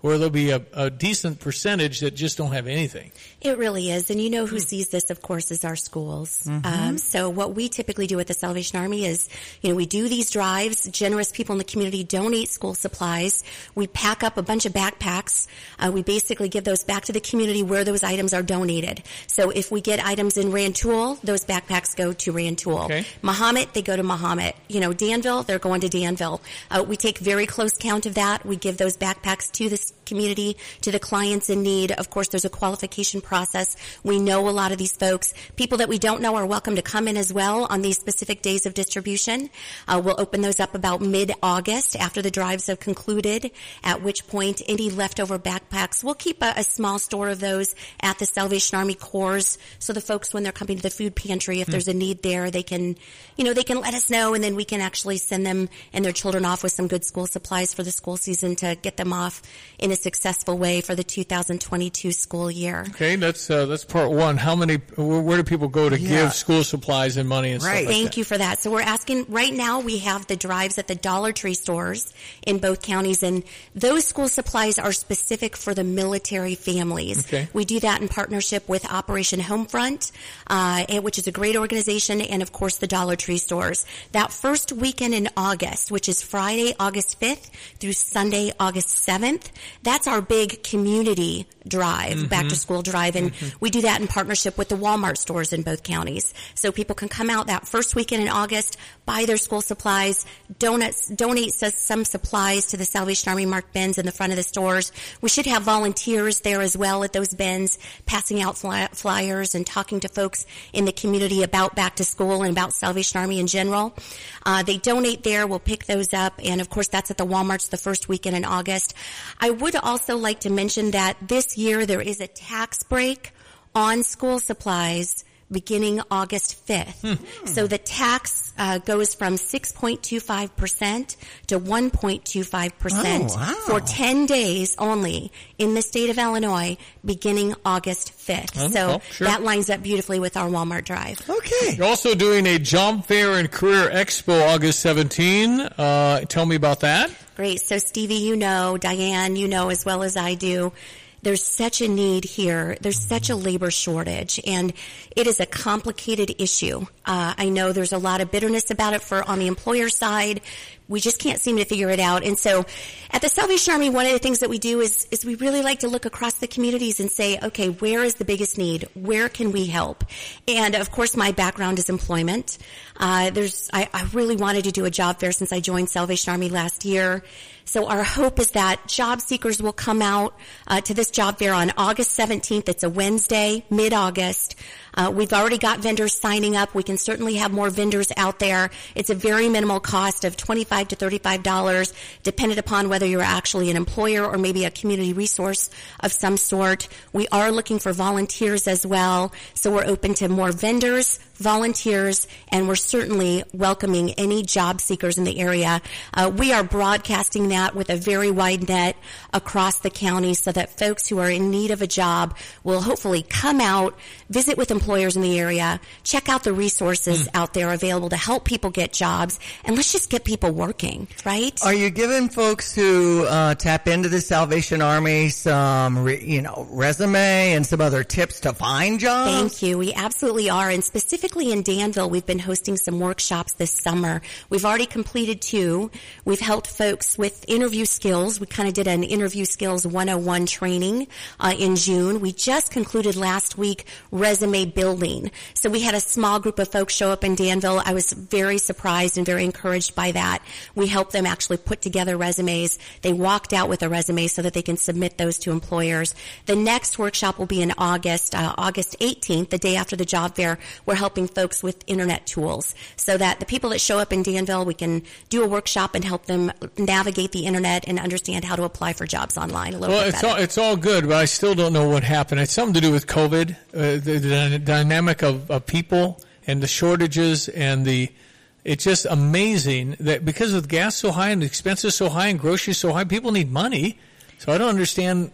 or there'll be a, a decent percentage that just don't have anything. It really is. And you know who sees this, of course, is our schools. Mm-hmm. Um, so what we typically do at the Salvation Army is, you know, we do these drives. Generous people in the community donate school supplies. We pack up a bunch of backpacks. Uh, we basically give those back to the community where those items are donated. So if we get items in Rantoul, those backpacks go to Rantoul. Okay. Mahomet, they go to Mahomet. You know, Danville, they're going to Danville. Uh, we take very close count of that. We give those backpacks to the community, to the clients in need. Of course, there's a qualification process. We know a lot of these folks. People that we don't know are welcome to come in as well on these specific days of distribution. Uh, we'll open those up about mid-August after the drives have concluded, at which point any leftover backpacks, we'll keep a, a small store of those at the Salvation Army Corps, so the folks, when they're coming to the food pantry, if mm. there's a need there, they can, you know, they can let us know, and then we can actually send them and their children off with some good school supplies for the school season to get them off in a successful way for the two thousand twenty-two school year. Okay, that's uh, that's part one. How many? Where, where do people go to yeah. give school supplies and money and right. stuff like Thank that? you for that. So we're asking right now. We have the drives at the Dollar Tree stores in both counties, and those school supplies are specific for the military families. Okay. We do that in partnership with Operation Homefront, uh, and, which is a great organization, and of course the Dollar Tree stores. That first weekend in August, which is Friday, August fifth through Sunday, August seventh, that's our big community drive, Mm-hmm. back to school drive, and Mm-hmm. we do that in partnership with the Walmart stores in both counties. So people can come out that first weekend in August, buy their school supplies, donuts, donate some supplies to the Salvation Army marked bins in the front of the stores. We should have volunteers there as well at those bins, passing out fly- flyers and talking to folks in the community about back to school and about Salvation Army in general. Uh, they donate there. We'll pick those up, and of course that's at the Walmarts the first weekend in August. I would also like to mention that this year there is a tax break on school supplies beginning August fifth. Hmm. So the tax uh, goes from six point two five percent to one point two five percent Oh, wow. for ten days only in the state of Illinois beginning August fifth. Oh, so oh, sure. that lines up beautifully with our Walmart drive. Okay. You're also doing a job fair and career expo August seventeenth. Uh, tell me about that. Great. So Stevie, you know, Diane, you know as well as I do, there's such a need here. There's such a labor shortage, and it is a complicated issue. Uh, I know there's a lot of bitterness about it for on the employer side. We just can't seem to figure it out. And so at the Salvation Army, one of the things that we do is, is we really like to look across the communities and say, okay, where is the biggest need? Where can we help? And of course, my background is employment. Uh, there's, I, I really wanted to do a job fair since I joined Salvation Army last year. So our hope is that job seekers will come out uh, to this job fair on August seventeenth. It's a Wednesday, mid-August. Uh, we've already got vendors signing up. We can certainly have more vendors out there. It's a very minimal cost of twenty-five to thirty-five dollars, dependent upon whether you're actually an employer or maybe a community resource of some sort. We are looking for volunteers as well, so we're open to more vendors, volunteers, and we're certainly welcoming any job seekers in the area. Uh, we are broadcasting that with a very wide net across the county so that folks who are in need of a job will hopefully come out, visit with employers in the area, check out the resources mm. out there available to help people get jobs, and let's just get people working, right? Are you giving folks who uh, tap into the Salvation Army some, re, you know, resume and some other tips to find jobs? Thank you. We absolutely are, and specifically in Danville, we've been hosting some workshops this summer. We've already completed two. We've helped folks with interview skills. We kind of did an interview skills one oh one training uh, in June. We just concluded last week resume building. So we had a small group of folks show up in Danville. I was very surprised and very encouraged by that. We helped them actually put together resumes. They walked out with a resume so that they can submit those to employers. The next workshop will be in August, uh, August eighteenth, the day after the job fair. We're helping folks with internet tools so that the people that show up in Danville, we can do a workshop and help them navigate the internet and understand how to apply for jobs online a little well, bit it's better. all it's all good, but I still don't know what happened. It's something to do with COVID, uh, the, the dynamic of, of people and the shortages and the. It's just amazing that because of gas so high and the expenses so high and groceries so high, people need money. So I don't understand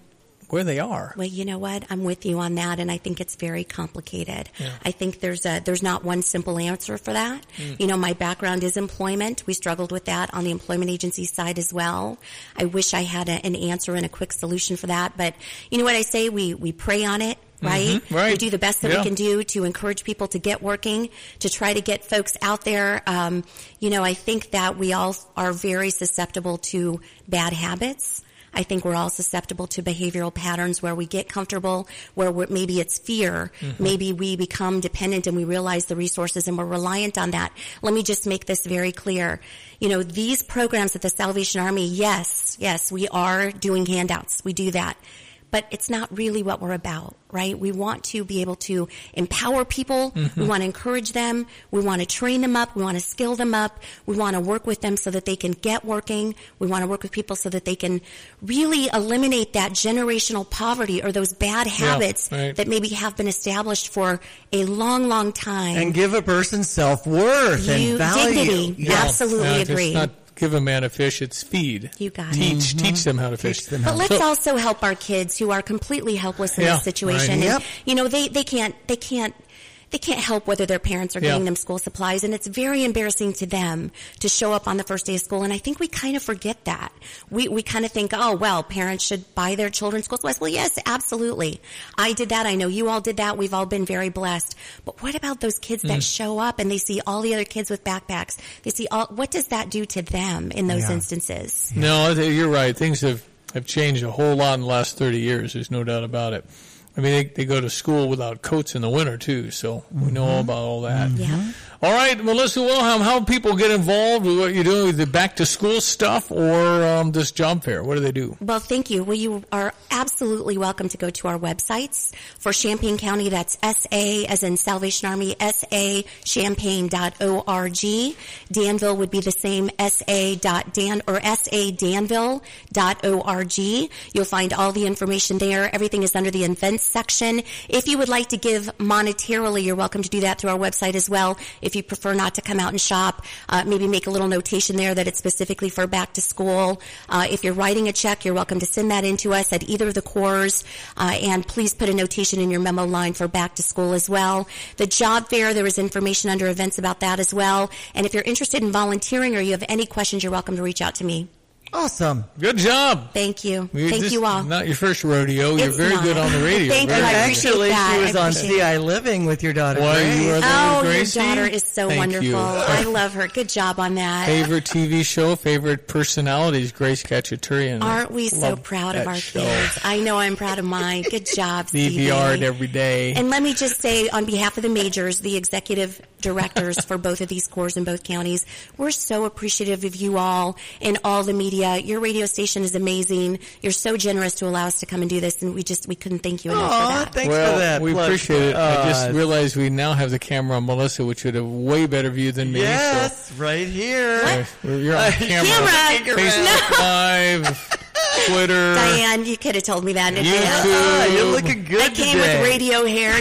where they are. Well, you know what? I'm with you on that, and I think it's very complicated. Yeah. I think there's a there's not one simple answer for that. Mm. You know, my background is employment. We struggled with that on the employment agency side as well. I wish I had a, an answer and a quick solution for that, but you know what I say? We we pray on it. Right? Mm-hmm, right. We do the best that Yeah. we can do to encourage people to get working, to try to get folks out there. Um, you know, I think that we all are very susceptible to bad habits. I think we're all susceptible to behavioral patterns where we get comfortable, where we're, maybe it's fear. Mm-hmm. Maybe we become dependent and we realize the resources and we're reliant on that. Let me just make this very clear. You know, these programs at the Salvation Army, yes, yes, we are doing handouts. We do that. But it's not really what we're about, right? We want to be able to empower people. Mm-hmm. We want to encourage them. We want to train them up. We want to skill them up. We want to work with them so that they can get working. We want to work with people so that they can really eliminate that generational poverty or those bad habits Yeah, right. that maybe have been established for a long, long time. And give a person self-worth You- and value. dignity. Yeah. Absolutely Yeah, agree. It's not give a man a fish, it's feed. You got teach, it. Teach them how to fish. But let's So- also help our kids who are completely helpless in Yeah, this situation. right. And, Yep. you know, they, they can't, they can't, they can't help whether their parents are Yeah. getting them school supplies. And it's very embarrassing to them to show up on the first day of school. And I think we kind of forget that. We, we kind of think, oh, well, parents should buy their children school supplies. Well, yes, absolutely. I did that. I know you all did that. We've all been very blessed. But what about those kids that Mm. show up and they see all the other kids with backpacks? They see all, what does that do to them in those Yeah. instances? No, I think you're right. Things have, have changed a whole lot in the last thirty years. There's no doubt about it. I mean, they, they go to school without coats in the winter, too, so we know all about all that. Yeah. All right, Melissa Wilhelm, how do people get involved with what you're doing with the back-to-school stuff or um, this job fair? What do they do? Well, thank you. Well, you are absolutely welcome to go to our websites. For Champaign County, that's S A, as in Salvation Army, S A champaign dot org. Danville would be the same, S A dot Dan, or S A danville dot org. You'll find all the information there. Everything is under the events section. If you would like to give monetarily, you're welcome to do that through our website as well. If you prefer not to come out and shop, uh, maybe make a little notation there that it's specifically for back to school. Uh, if you're writing a check, you're welcome to send that in to us at either of the cores, uh, and please put a notation in your memo line for back to school as well. The job fair, there is information under events about that as well. And if you're interested in volunteering or you have any questions, you're welcome to reach out to me. Awesome. Good job. Thank you. We- Thank this you all. is not your first rodeo. You're It's very not. good on the radio. Thank you. Very I good. appreciate Actually, that. she was I on appreciate C I Living with your daughter. Why, Grace. you are there, Oh, Gracie? your daughter is so Thank wonderful. you. I love her. Good job on that. Favorite T V show, favorite personalities, Grace Cacciaturian. Aren't we so Love proud of that our show. kids? I know I'm proud of mine. Good job, Stevie. D V R it every day. And let me just say, on behalf of the majors, the executive directors for both of these corps in both counties, we're so appreciative of you all and all the media. Your radio station is amazing. You're so generous to allow us to come and do this, and we just we couldn't thank you enough for that. Thanks well, for that. we plug appreciate it. for I just us. realized we now have the camera on Melissa, which would have way better view than me. Yes, right here. So you're on camera. Camera! Facebook Live, Twitter. Diane, you could have told me that in YouTube. advance. Ah, you're looking good I came today. with radio hair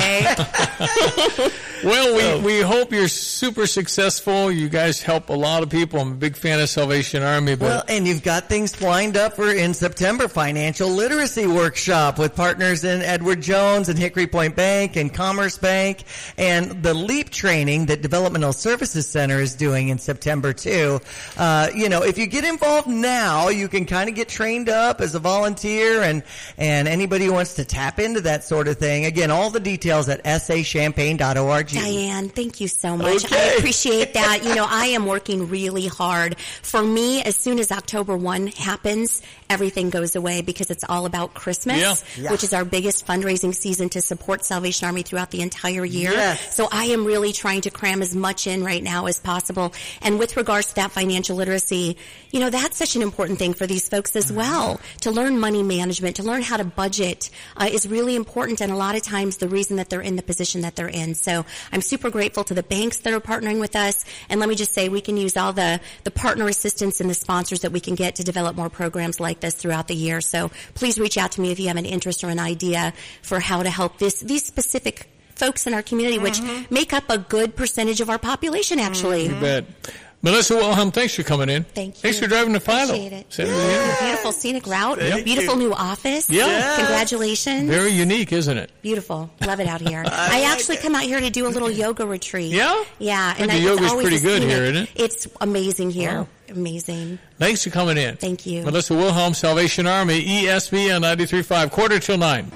today. Well, Oh. we, we hope you're super successful. You guys help a lot of people. I'm a big fan of Salvation Army. But Well, and you've got things lined up for in September, financial literacy workshop with partners in Edward Jones and Hickory Point Bank and Commerce Bank, and the LEAP training that Developmental Services Center is doing in September too. Uh, you know, if you get involved now, you can kind of get trained up as a volunteer, and and anybody who wants to tap into that sort of thing. Again, all the details at S A champaign dot org. Diane, thank you so much. Okay. I appreciate that. You know, I am working really hard. For me, as soon as October first happens, everything goes away because it's all about Christmas, Yeah. Yeah. which is our biggest fundraising season to support Salvation Army throughout the entire year. Yes. So I am really trying to cram as much in right now as possible. And with regards to that financial literacy, you know, that's such an important thing for these folks as well. To learn money management, to learn how to budget uh, is really important, and a lot of times the reason that they're in the position that they're in. So I'm super grateful to the banks that are partnering with us. And let me just say, we can use all the, the partner assistance and the sponsors that we can get to develop more programs like this throughout the year. So please reach out to me if you have an interest or an idea for how to help this these specific folks in our community, which make up a good percentage of our population, actually. You bet. Melissa Wilhelm, thanks for coming in. Thank you. Thanks for driving to Philo. Appreciate it. Send it in. Beautiful scenic route. Yep. Beautiful new office. Yeah. Congratulations. Very unique, isn't it? Beautiful. Love it out here. I, I actually come out here to do a little yoga retreat. Yeah? Yeah. And I, the yoga's always pretty a good scenic- here, isn't it? It's amazing here. Wow. Amazing. Thanks for coming in. Thank you. Melissa Wilhelm, Salvation Army, E S P N ninety-three point five, quarter till nine.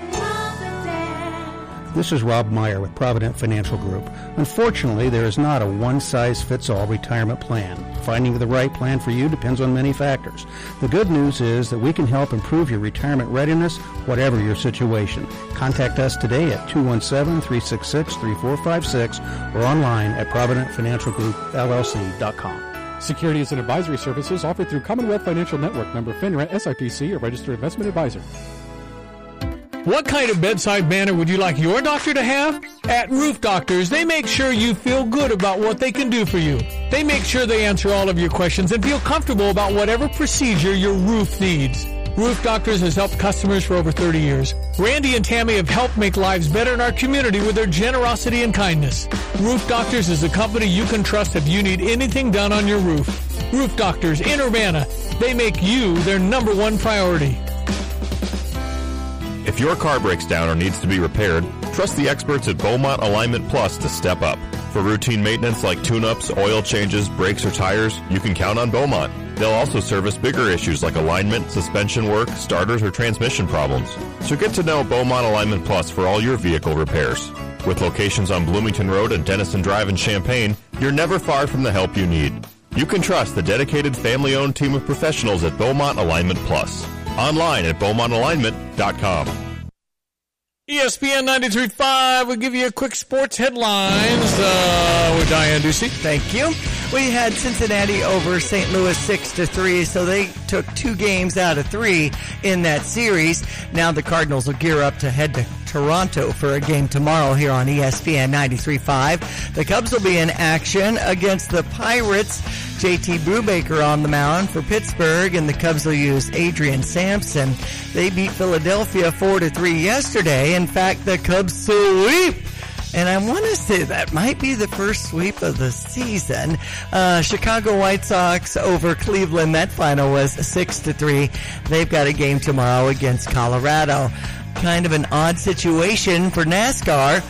This is Rob Meyer with Provident Financial Group. Unfortunately, there is not a one-size-fits-all retirement plan. Finding the right plan for you depends on many factors. The good news is that we can help improve your retirement readiness, whatever your situation. Contact us today at two one seven, three six six, three four five six or online at provident financial group L L C dot com. Securities and advisory services offered through Commonwealth Financial Network, member FINRA, S I P C, a registered investment advisor. What kind of bedside manner would you like your doctor to have? At Roof Doctors, they make sure you feel good about what they can do for you. They make sure they answer all of your questions and feel comfortable about whatever procedure your roof needs. Roof Doctors has helped customers for over thirty years. Randy and Tammy have helped make lives better in our community with their generosity and kindness. Roof Doctors is a company you can trust if you need anything done on your roof. Roof Doctors in Urbana, they make you their number one priority. If your car breaks down or needs to be repaired, trust the experts at Beaumont Alignment Plus to step up. For routine maintenance like tune-ups, oil changes, brakes, or tires, you can count on Beaumont. They'll also service bigger issues like alignment, suspension work, starters, or transmission problems. So get to know Beaumont Alignment Plus for all your vehicle repairs. With locations on Bloomington Road and Denison Drive in Champaign, you're never far from the help you need. You can trust the dedicated family-owned team of professionals at Beaumont Alignment Plus. Online at beaumont alignment dot com. E S P N ninety-three point five will give you a quick sports headlines uh, with Diane Ducey. Thank you. We had Cincinnati over Saint Louis six to three, so they took two games out of three in that series. Now the Cardinals will gear up to head to Toronto for a game tomorrow here on E S P N ninety-three point five. The Cubs will be in action against the Pirates. J T Brubaker on the mound for Pittsburgh, and the Cubs will use Adrian Sampson. They beat Philadelphia four to three yesterday. In fact, the Cubs sweep. And I want to say that might be the first sweep of the season. Uh, Chicago White Sox over Cleveland. That final was six to three. They've got a game tomorrow against Colorado. Kind of an odd situation for NASCAR.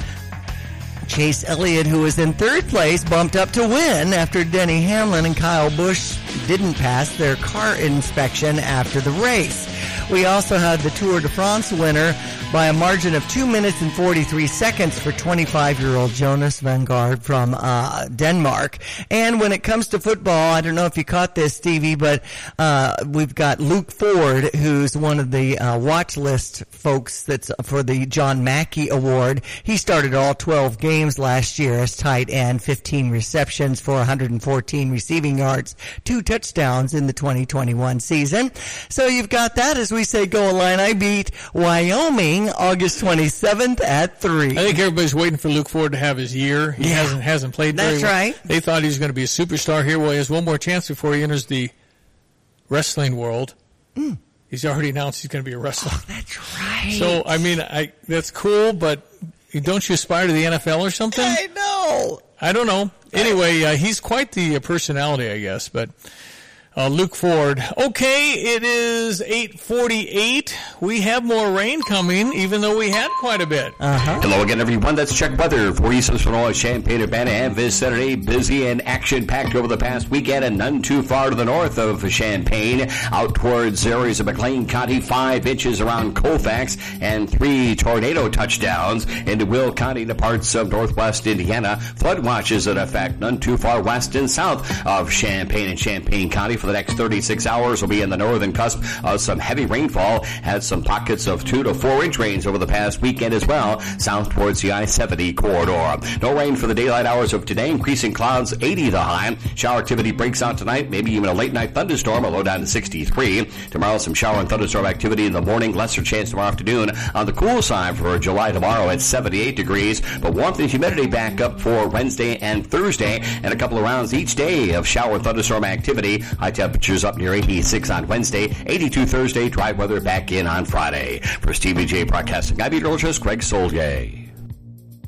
Chase Elliott, who was in third place, bumped up to win after Denny Hamlin and Kyle Busch didn't pass their car inspection after the race. We also had the Tour de France winner by a margin of two minutes and forty-three seconds for twenty-five-year-old Jonas Vingegaard from uh, Denmark. And when it comes to football, I don't know if you caught this, Stevie, but uh, we've got Luke Ford, who's one of the uh, watch list folks that's for the John Mackey Award. He started all twelve games last year as tight end, fifteen receptions for one hundred fourteen receiving yards, two touchdowns in the twenty twenty-one season. So you've got that as we say Go Illini beat Wyoming August twenty-seventh at three. I think everybody's waiting for Luke Ford to have his year. He yeah. hasn't hasn't played very That's well. right. They thought he was going to be a superstar here. Well, he has one more chance before he enters the wrestling world. Mm. He's already announced he's going to be a wrestler. Oh, that's right. So, I mean, I that's cool, but don't you aspire to the N F L or something? I know. I don't know. Anyway, uh, he's quite the personality, I guess, but... Uh, Luke Ford. Okay, it is eight forty-eight. We have more rain coming, even though we had quite a bit. Uh-huh. Hello again, everyone. That's Check Weather for East Central Illinois, Champaign, Urbana, and this Saturday. Busy and action-packed over the past weekend, and none too far to the north of Champaign. Out towards areas of McLean County, five inches around Colfax, and three tornado touchdowns into Will County to parts of northwest Indiana. Flood watches in effect, none too far west and south of Champaign and Champaign County. For the next thirty-six hours will be in the northern cusp of some heavy rainfall. Had some pockets of two to four inch rains over the past weekend as well, south towards the I seventy corridor. No rain for the daylight hours of today. Increasing clouds, eighty the high. Shower activity breaks out tonight, maybe even a late night thunderstorm, a low down to sixty-three. Tomorrow, some shower and thunderstorm activity in the morning. Lesser chance tomorrow afternoon. On the cool side for July tomorrow at seventy-eight degrees. But warmth and humidity back up for Wednesday and Thursday, and a couple of rounds each day of shower and thunderstorm activity. High temperatures up near eighty-six on Wednesday, eighty-two Thursday, dry weather back in on Friday. For Stevie J Broadcasting, I'm meteorologist Greg Solier.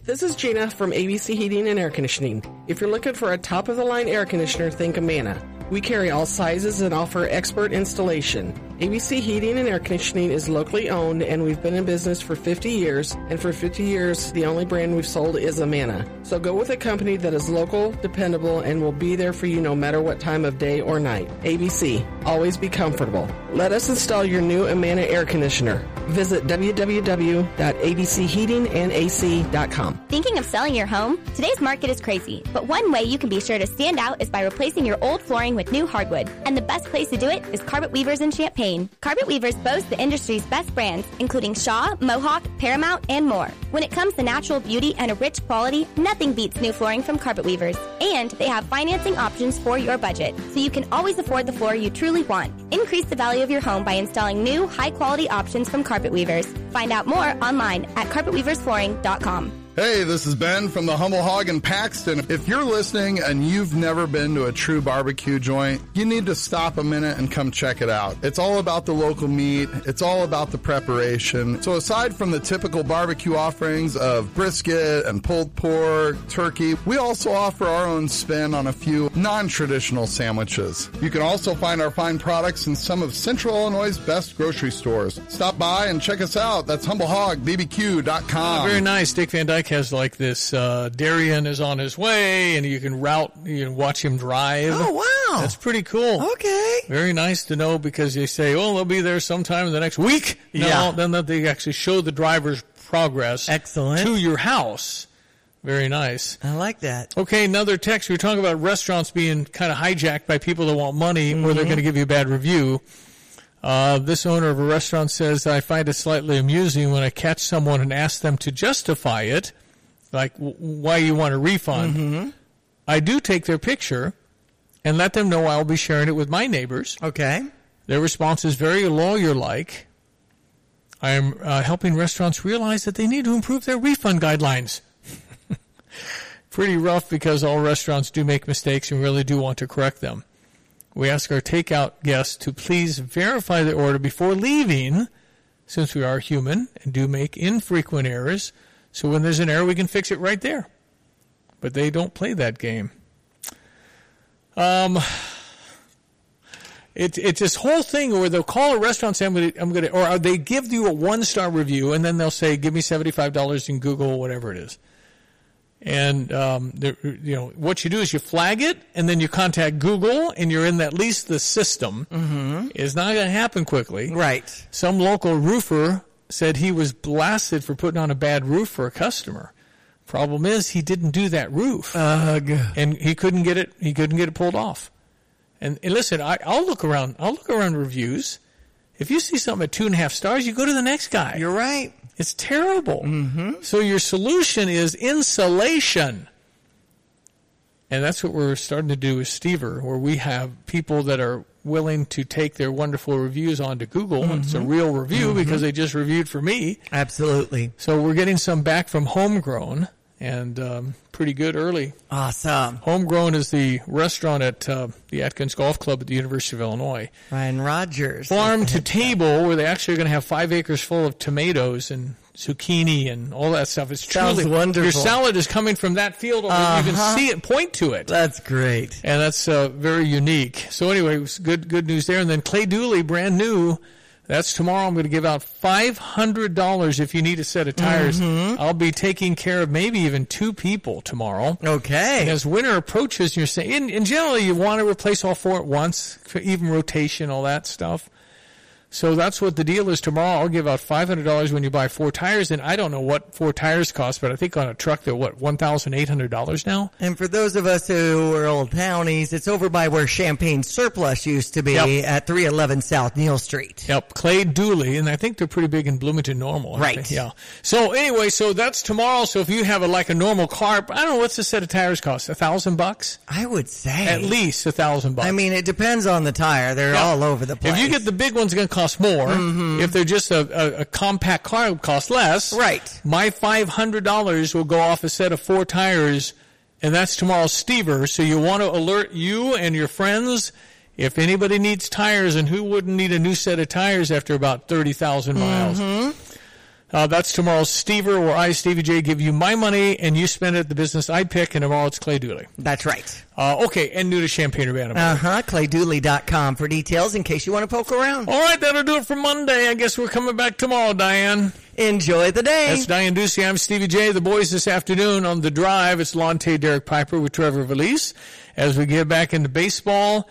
This is Gina from A B C Heating and Air Conditioning. If you're looking for a top-of-the-line air conditioner, think Amana. We carry all sizes and offer expert installation. A B C Heating and Air Conditioning is locally owned, and we've been in business for fifty years. And for fifty years, the only brand we've sold is Amana. So go with a company that is local, dependable, and will be there for you no matter what time of day or night. A B C. Always be comfortable. Let us install your new Amana air conditioner. Visit w w w dot a b c heating and a c dot com. Thinking of selling your home? Today's market is crazy, but one way you can be sure to stand out is by replacing your old flooring with new hardwood. And the best place to do it is Carpet Weavers in Champaign. Carpet Weavers boast the industry's best brands, including Shaw, Mohawk, Paramount, and more. When it comes to natural beauty and a rich quality, nothing beats new flooring from Carpet Weavers. And they have financing options for your budget, so you can always afford the floor you truly want. Increase the value of your home by installing new, high-quality options from Carpet Weavers. Find out more online at carpet weavers flooring dot com. Hey, this is Ben from the Humble Hog in Paxton. If you're listening and you've never been to a true barbecue joint, you need to stop a minute and come check it out. It's all about the local meat. It's all about the preparation. So aside from the typical barbecue offerings of brisket and pulled pork, turkey, we also offer our own spin on a few non-traditional sandwiches. You can also find our fine products in some of Central Illinois' best grocery stores. Stop by and check us out. That's humble hog b b q dot com. Oh, very nice. Dick Van Dyke has like this, uh, Darien is on his way, and you can route, you can watch him drive. Oh, wow. That's pretty cool. Okay. Very nice to know, because they say, oh, they'll be there sometime in the next week. No, Yeah. then that they actually show the driver's progress. Excellent. To your house. Very nice. I like that. Okay, another text. We were talking about restaurants being kind of hijacked by people that want money, or they're Mhm. going to give you a bad review. Uh, this owner of a restaurant says, I find it slightly amusing when I catch someone and ask them to justify it, like w- why you want a refund. Mm-hmm. I do take their picture and let them know I'll be sharing it with my neighbors. Okay. Their response is very lawyer-like. I am uh, helping restaurants realize that they need to improve their refund guidelines. Pretty rough, because all restaurants do make mistakes and really do want to correct them. We ask our takeout guests to please verify the order before leaving, since we are human and do make infrequent errors. So when there's an error, we can fix it right there. But they don't play that game. Um, it, it's this whole thing where they'll call a restaurant and say, I'm going to, I'm going to, or they give you a one-star review, and then they'll say, give me seventy-five dollars in Google, whatever it is. And, um, you know, what you do is you flag it, and then you contact Google, and you're in at least the system. Mm-hmm. It's not going to happen quickly. Right. Some local roofer said he was blasted for putting on a bad roof for a customer. Problem is, he didn't do that roof. Ugh. And he couldn't get it, he couldn't get it pulled off. And, and listen, I, I'll look around, I'll look around reviews. If you see something at two and a half stars, you go to the next guy. You're right. It's terrible. Mm-hmm. So your solution is insulation. And that's what we're starting to do with Stever, where we have people that are willing to take their wonderful reviews onto Google. Mm-hmm. It's a real review Mm-hmm. because they just reviewed for me. Absolutely. So we're getting some back from Homegrown, and um, pretty good early. Awesome. Homegrown is the restaurant at uh, the Atkins Golf Club at the University of Illinois. Ryan Rogers. Farm to table, where they actually are going to have five acres full of tomatoes and zucchini and all that stuff. It's Sounds truly wonderful. Your salad is coming from that field over there. You can Uh-huh. see it, point to it. That's great. And that's uh, very unique. So anyway, it was good good news there. And then Clay Dooley, brand new. That's tomorrow. I'm going to give out five hundred dollars if you need a set of tires. Mm-hmm. I'll be taking care of maybe even two people tomorrow. Okay. And as winter approaches, you're saying, in, in generally, you want to replace all four at once, for even rotation, all that stuff. So that's what the deal is tomorrow. I'll give out five hundred dollars when you buy four tires. And I don't know what four tires cost, but I think on a truck they're, what, one thousand eight hundred dollars now? And for those of us who are old townies, it's over by where Champaign Surplus used to be Yep. at three eleven South Neal Street. Yep, Clay Dooley, and I think they're pretty big in Bloomington Normal. aren't Right. they? Yeah. So anyway, so that's tomorrow. So if you have a, like a normal car, I don't know, what's a set of tires cost? A thousand bucks? I would say. At least a thousand bucks. I mean, it depends on the tire. They're Yeah. all over the place. If you get the big ones, it's going to cost more. Mhm. If they're just a, a, a compact car, it would cost less. Right. My five hundred dollars will go off a set of four tires, and that's tomorrow's Stever. So you want to alert you and your friends if anybody needs tires, and who wouldn't need a new set of tires after about thirty thousand miles. Mhm. Uh, that's tomorrow's Stever, where I, Stevie J, give you my money and you spend it at the business I pick, and tomorrow it's Clay Dooley. That's right. Uh, okay, and new to Champaign-Urbana. Uh-huh, clay dooley dot com for details in case you want to poke around. All right, that'll do it for Monday. I guess we're coming back tomorrow, Diane. Enjoy the day. That's Diane Ducey. I'm Stevie J. The boys this afternoon on The Drive. It's Lonte Derek Piper with Trevor Valise. As we get back into baseball,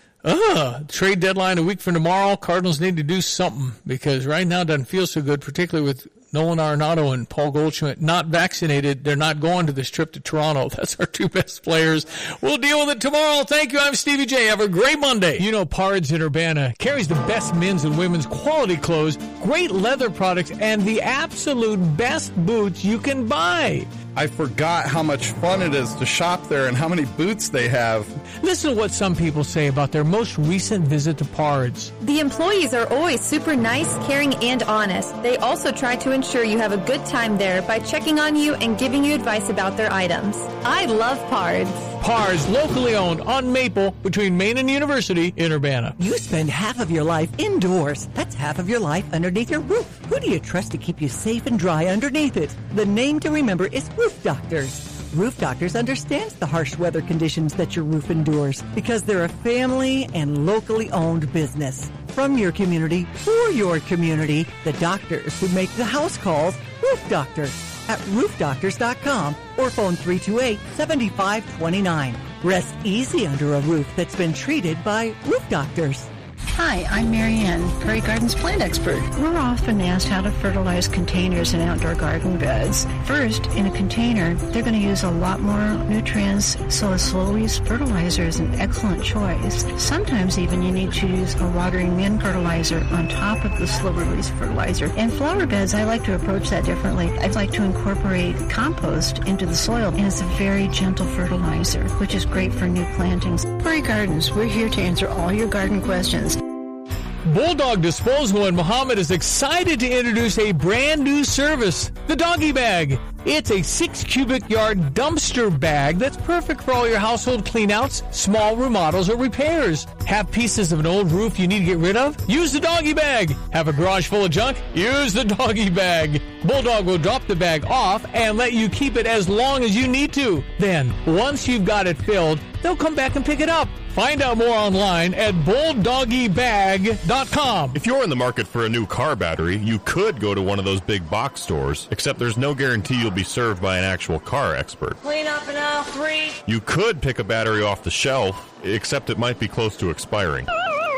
uh, trade deadline a week from tomorrow. Cardinals need to do something because right now it doesn't feel so good, particularly with Nolan Arenado and Paul Goldschmidt not vaccinated. They're not going to this trip to Toronto. That's our two best players. We'll deal with it tomorrow. Thank you. I'm Stevie J. Have a great Monday. You know, Pards in Urbana carries the best men's and women's quality clothes, great leather products, and the absolute best boots you can buy. I forgot how much fun it is to shop there and how many boots they have. Listen to what some people say about their most recent visit to Pards. The employees are always super nice, caring, and honest. They also try to ensure you have a good time there by checking on you and giving you advice about their items. I love Pards. Pards, locally owned on Maple between Maine and University in Urbana. You spend half of your life indoors. That's half of your life underneath your roof. Who do you trust to keep you safe and dry underneath it? The name to remember is Roof Doctors. Roof Doctors understands the harsh weather conditions that your roof endures because they're a family and locally owned business. From your community, for your community, the doctors who make the house calls, Roof Doctors at roof doctors dot com or phone three two eight, seven five two nine. Rest easy under a roof that's been treated by Roof Doctors. Hi, I'm Marianne, Prairie Gardens plant expert. We're often asked how to fertilize containers in outdoor garden beds. First, in a container, they're going to use a lot more nutrients, so a slow-release fertilizer is an excellent choice. Sometimes even you need to use a watering-in fertilizer on top of the slow-release fertilizer. In flower beds, I like to approach that differently. I'd like to incorporate compost into the soil, and it's a very gentle fertilizer, which is great for new plantings. Prairie Gardens, we're here to answer all your garden questions. Bulldog Disposal in Muhammad is excited to introduce a brand new service, the Doggy Bag. It's a six cubic yard dumpster bag that's perfect for all your household cleanouts, small remodels, or repairs. Have pieces of an old roof you need to get rid of? Use the Doggy Bag. Have a garage full of junk? Use the Doggy Bag. Bulldog will drop the bag off and let you keep it as long as you need to. Then, once you've got it filled, they'll come back and pick it up. Find out more online at bulldoggy bag dot com. If you're in the market for a new car battery, you could go to one of those big box stores, except there's no guarantee you'll be served by an actual car expert. Clean up in aisle three. You could pick a battery off the shelf, except it might be close to expiring.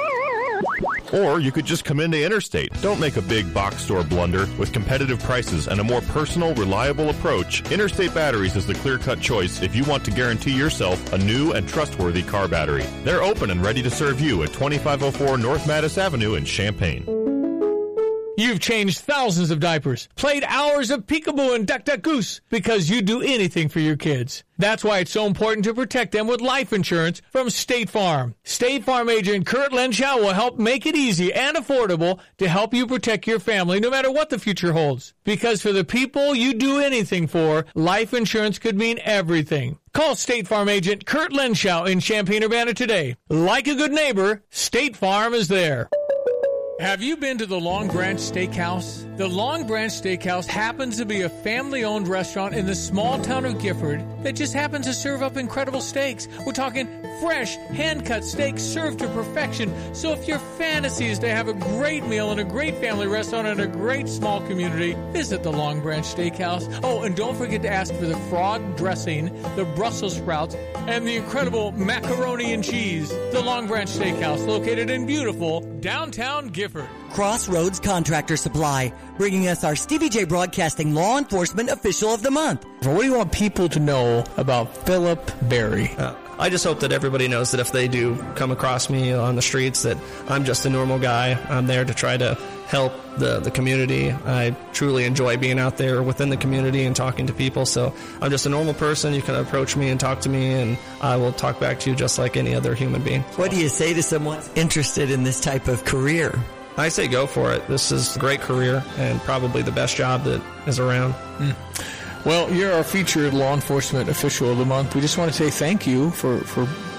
Or you could just come into Interstate. Don't make a big box store blunder. With competitive prices and a more personal, reliable approach, Interstate Batteries is the clear-cut choice if you want to guarantee yourself a new and trustworthy car battery. They're open and ready to serve you at twenty-five oh four North Mattis Avenue in Champaign. You've changed thousands of diapers, played hours of peekaboo and duck duck goose because you do anything for your kids. That's why it's so important to protect them with life insurance from State Farm. State Farm agent Kurt Lenschow will help make it easy and affordable to help you protect your family no matter what the future holds. Because for the people you do anything for, life insurance could mean everything. Call State Farm agent Kurt Lenschow in Champaign-Urbana today. Like a good neighbor, State Farm is there. Have you been to the Long Branch Steakhouse? The Long Branch Steakhouse happens to be a family-owned restaurant in the small town of Gifford that just happens to serve up incredible steaks. We're talking fresh, hand-cut steaks served to perfection. So if your fantasy is to have a great meal in a great family restaurant in a great small community, visit the Long Branch Steakhouse. Oh, and don't forget to ask for the frog dressing, the Brussels sprouts, and the incredible macaroni and cheese. The Long Branch Steakhouse, located in beautiful downtown Gifford. Crossroads Contractor Supply, bringing us our Stevie J Broadcasting Law Enforcement Official of the Month. What do you want people to know about Philip Berry? Uh, I just hope that everybody knows that if they do come across me on the streets, that I'm just a normal guy. I'm there to try to help the, the community. I truly enjoy being out there within the community and talking to people. So I'm just a normal person. You can approach me and talk to me, and I will talk back to you just like any other human being. What do you say to someone interested in this type of career? I say go for it. This is a great career and probably the best job that is around. Mm. Well, you're our featured law enforcement official of the month. We just want to say thank you for, for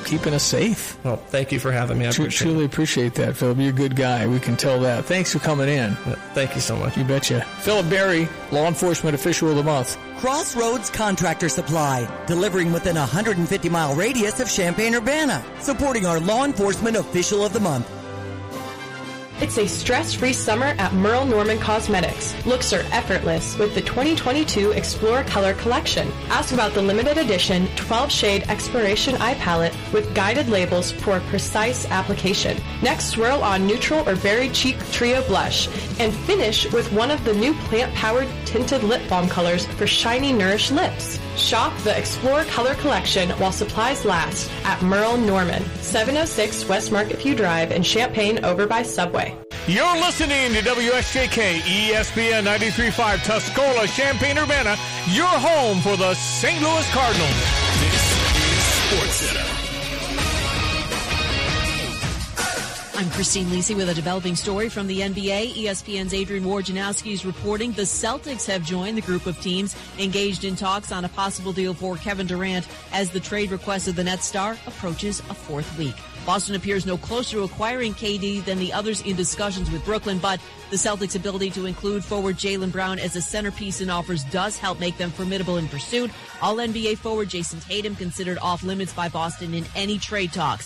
keeping us safe. Well, thank you for having me. I Tru- appreciate truly it. appreciate that, Philip. You're a good guy. We can tell that. Thanks for coming in. Thank you so much. You betcha. Philip Berry, Law Enforcement Official of the Month. Crossroads Contractor Supply, delivering within a one hundred fifty mile radius of Champaign-Urbana, supporting our Law Enforcement Official of the Month. It's a stress-free summer at Merle Norman Cosmetics. Looks are effortless with the twenty twenty-two Explore Color Collection. Ask about the limited edition twelve shade Exploration Eye Palette with guided labels for precise application. Next, swirl on neutral or berry cheek trio blush and finish with one of the new plant-powered tinted lip balm colors for shiny, nourished lips. Shop the Explore Color Collection while supplies last at Merle Norman, seven oh six West Marketview Drive in Champaign over by Subway. You're listening to W S J K E S P N ninety-three point five Tuscola, Champaign-Urbana, your home for the Saint Louis Cardinals. This is SportsCenter. I'm Christine Lisi with a developing story from the N B A. E S P N's Adrian Wojnarowski is reporting the Celtics have joined the group of teams engaged in talks on a possible deal for Kevin Durant as the trade request of the Nets star approaches a fourth week. Boston appears no closer to acquiring K D than the others in discussions with Brooklyn, but the Celtics' ability to include forward Jaylen Brown as a centerpiece in offers does help make them formidable in pursuit. All N B A forward Jason Tatum considered off limits by Boston in any trade talks.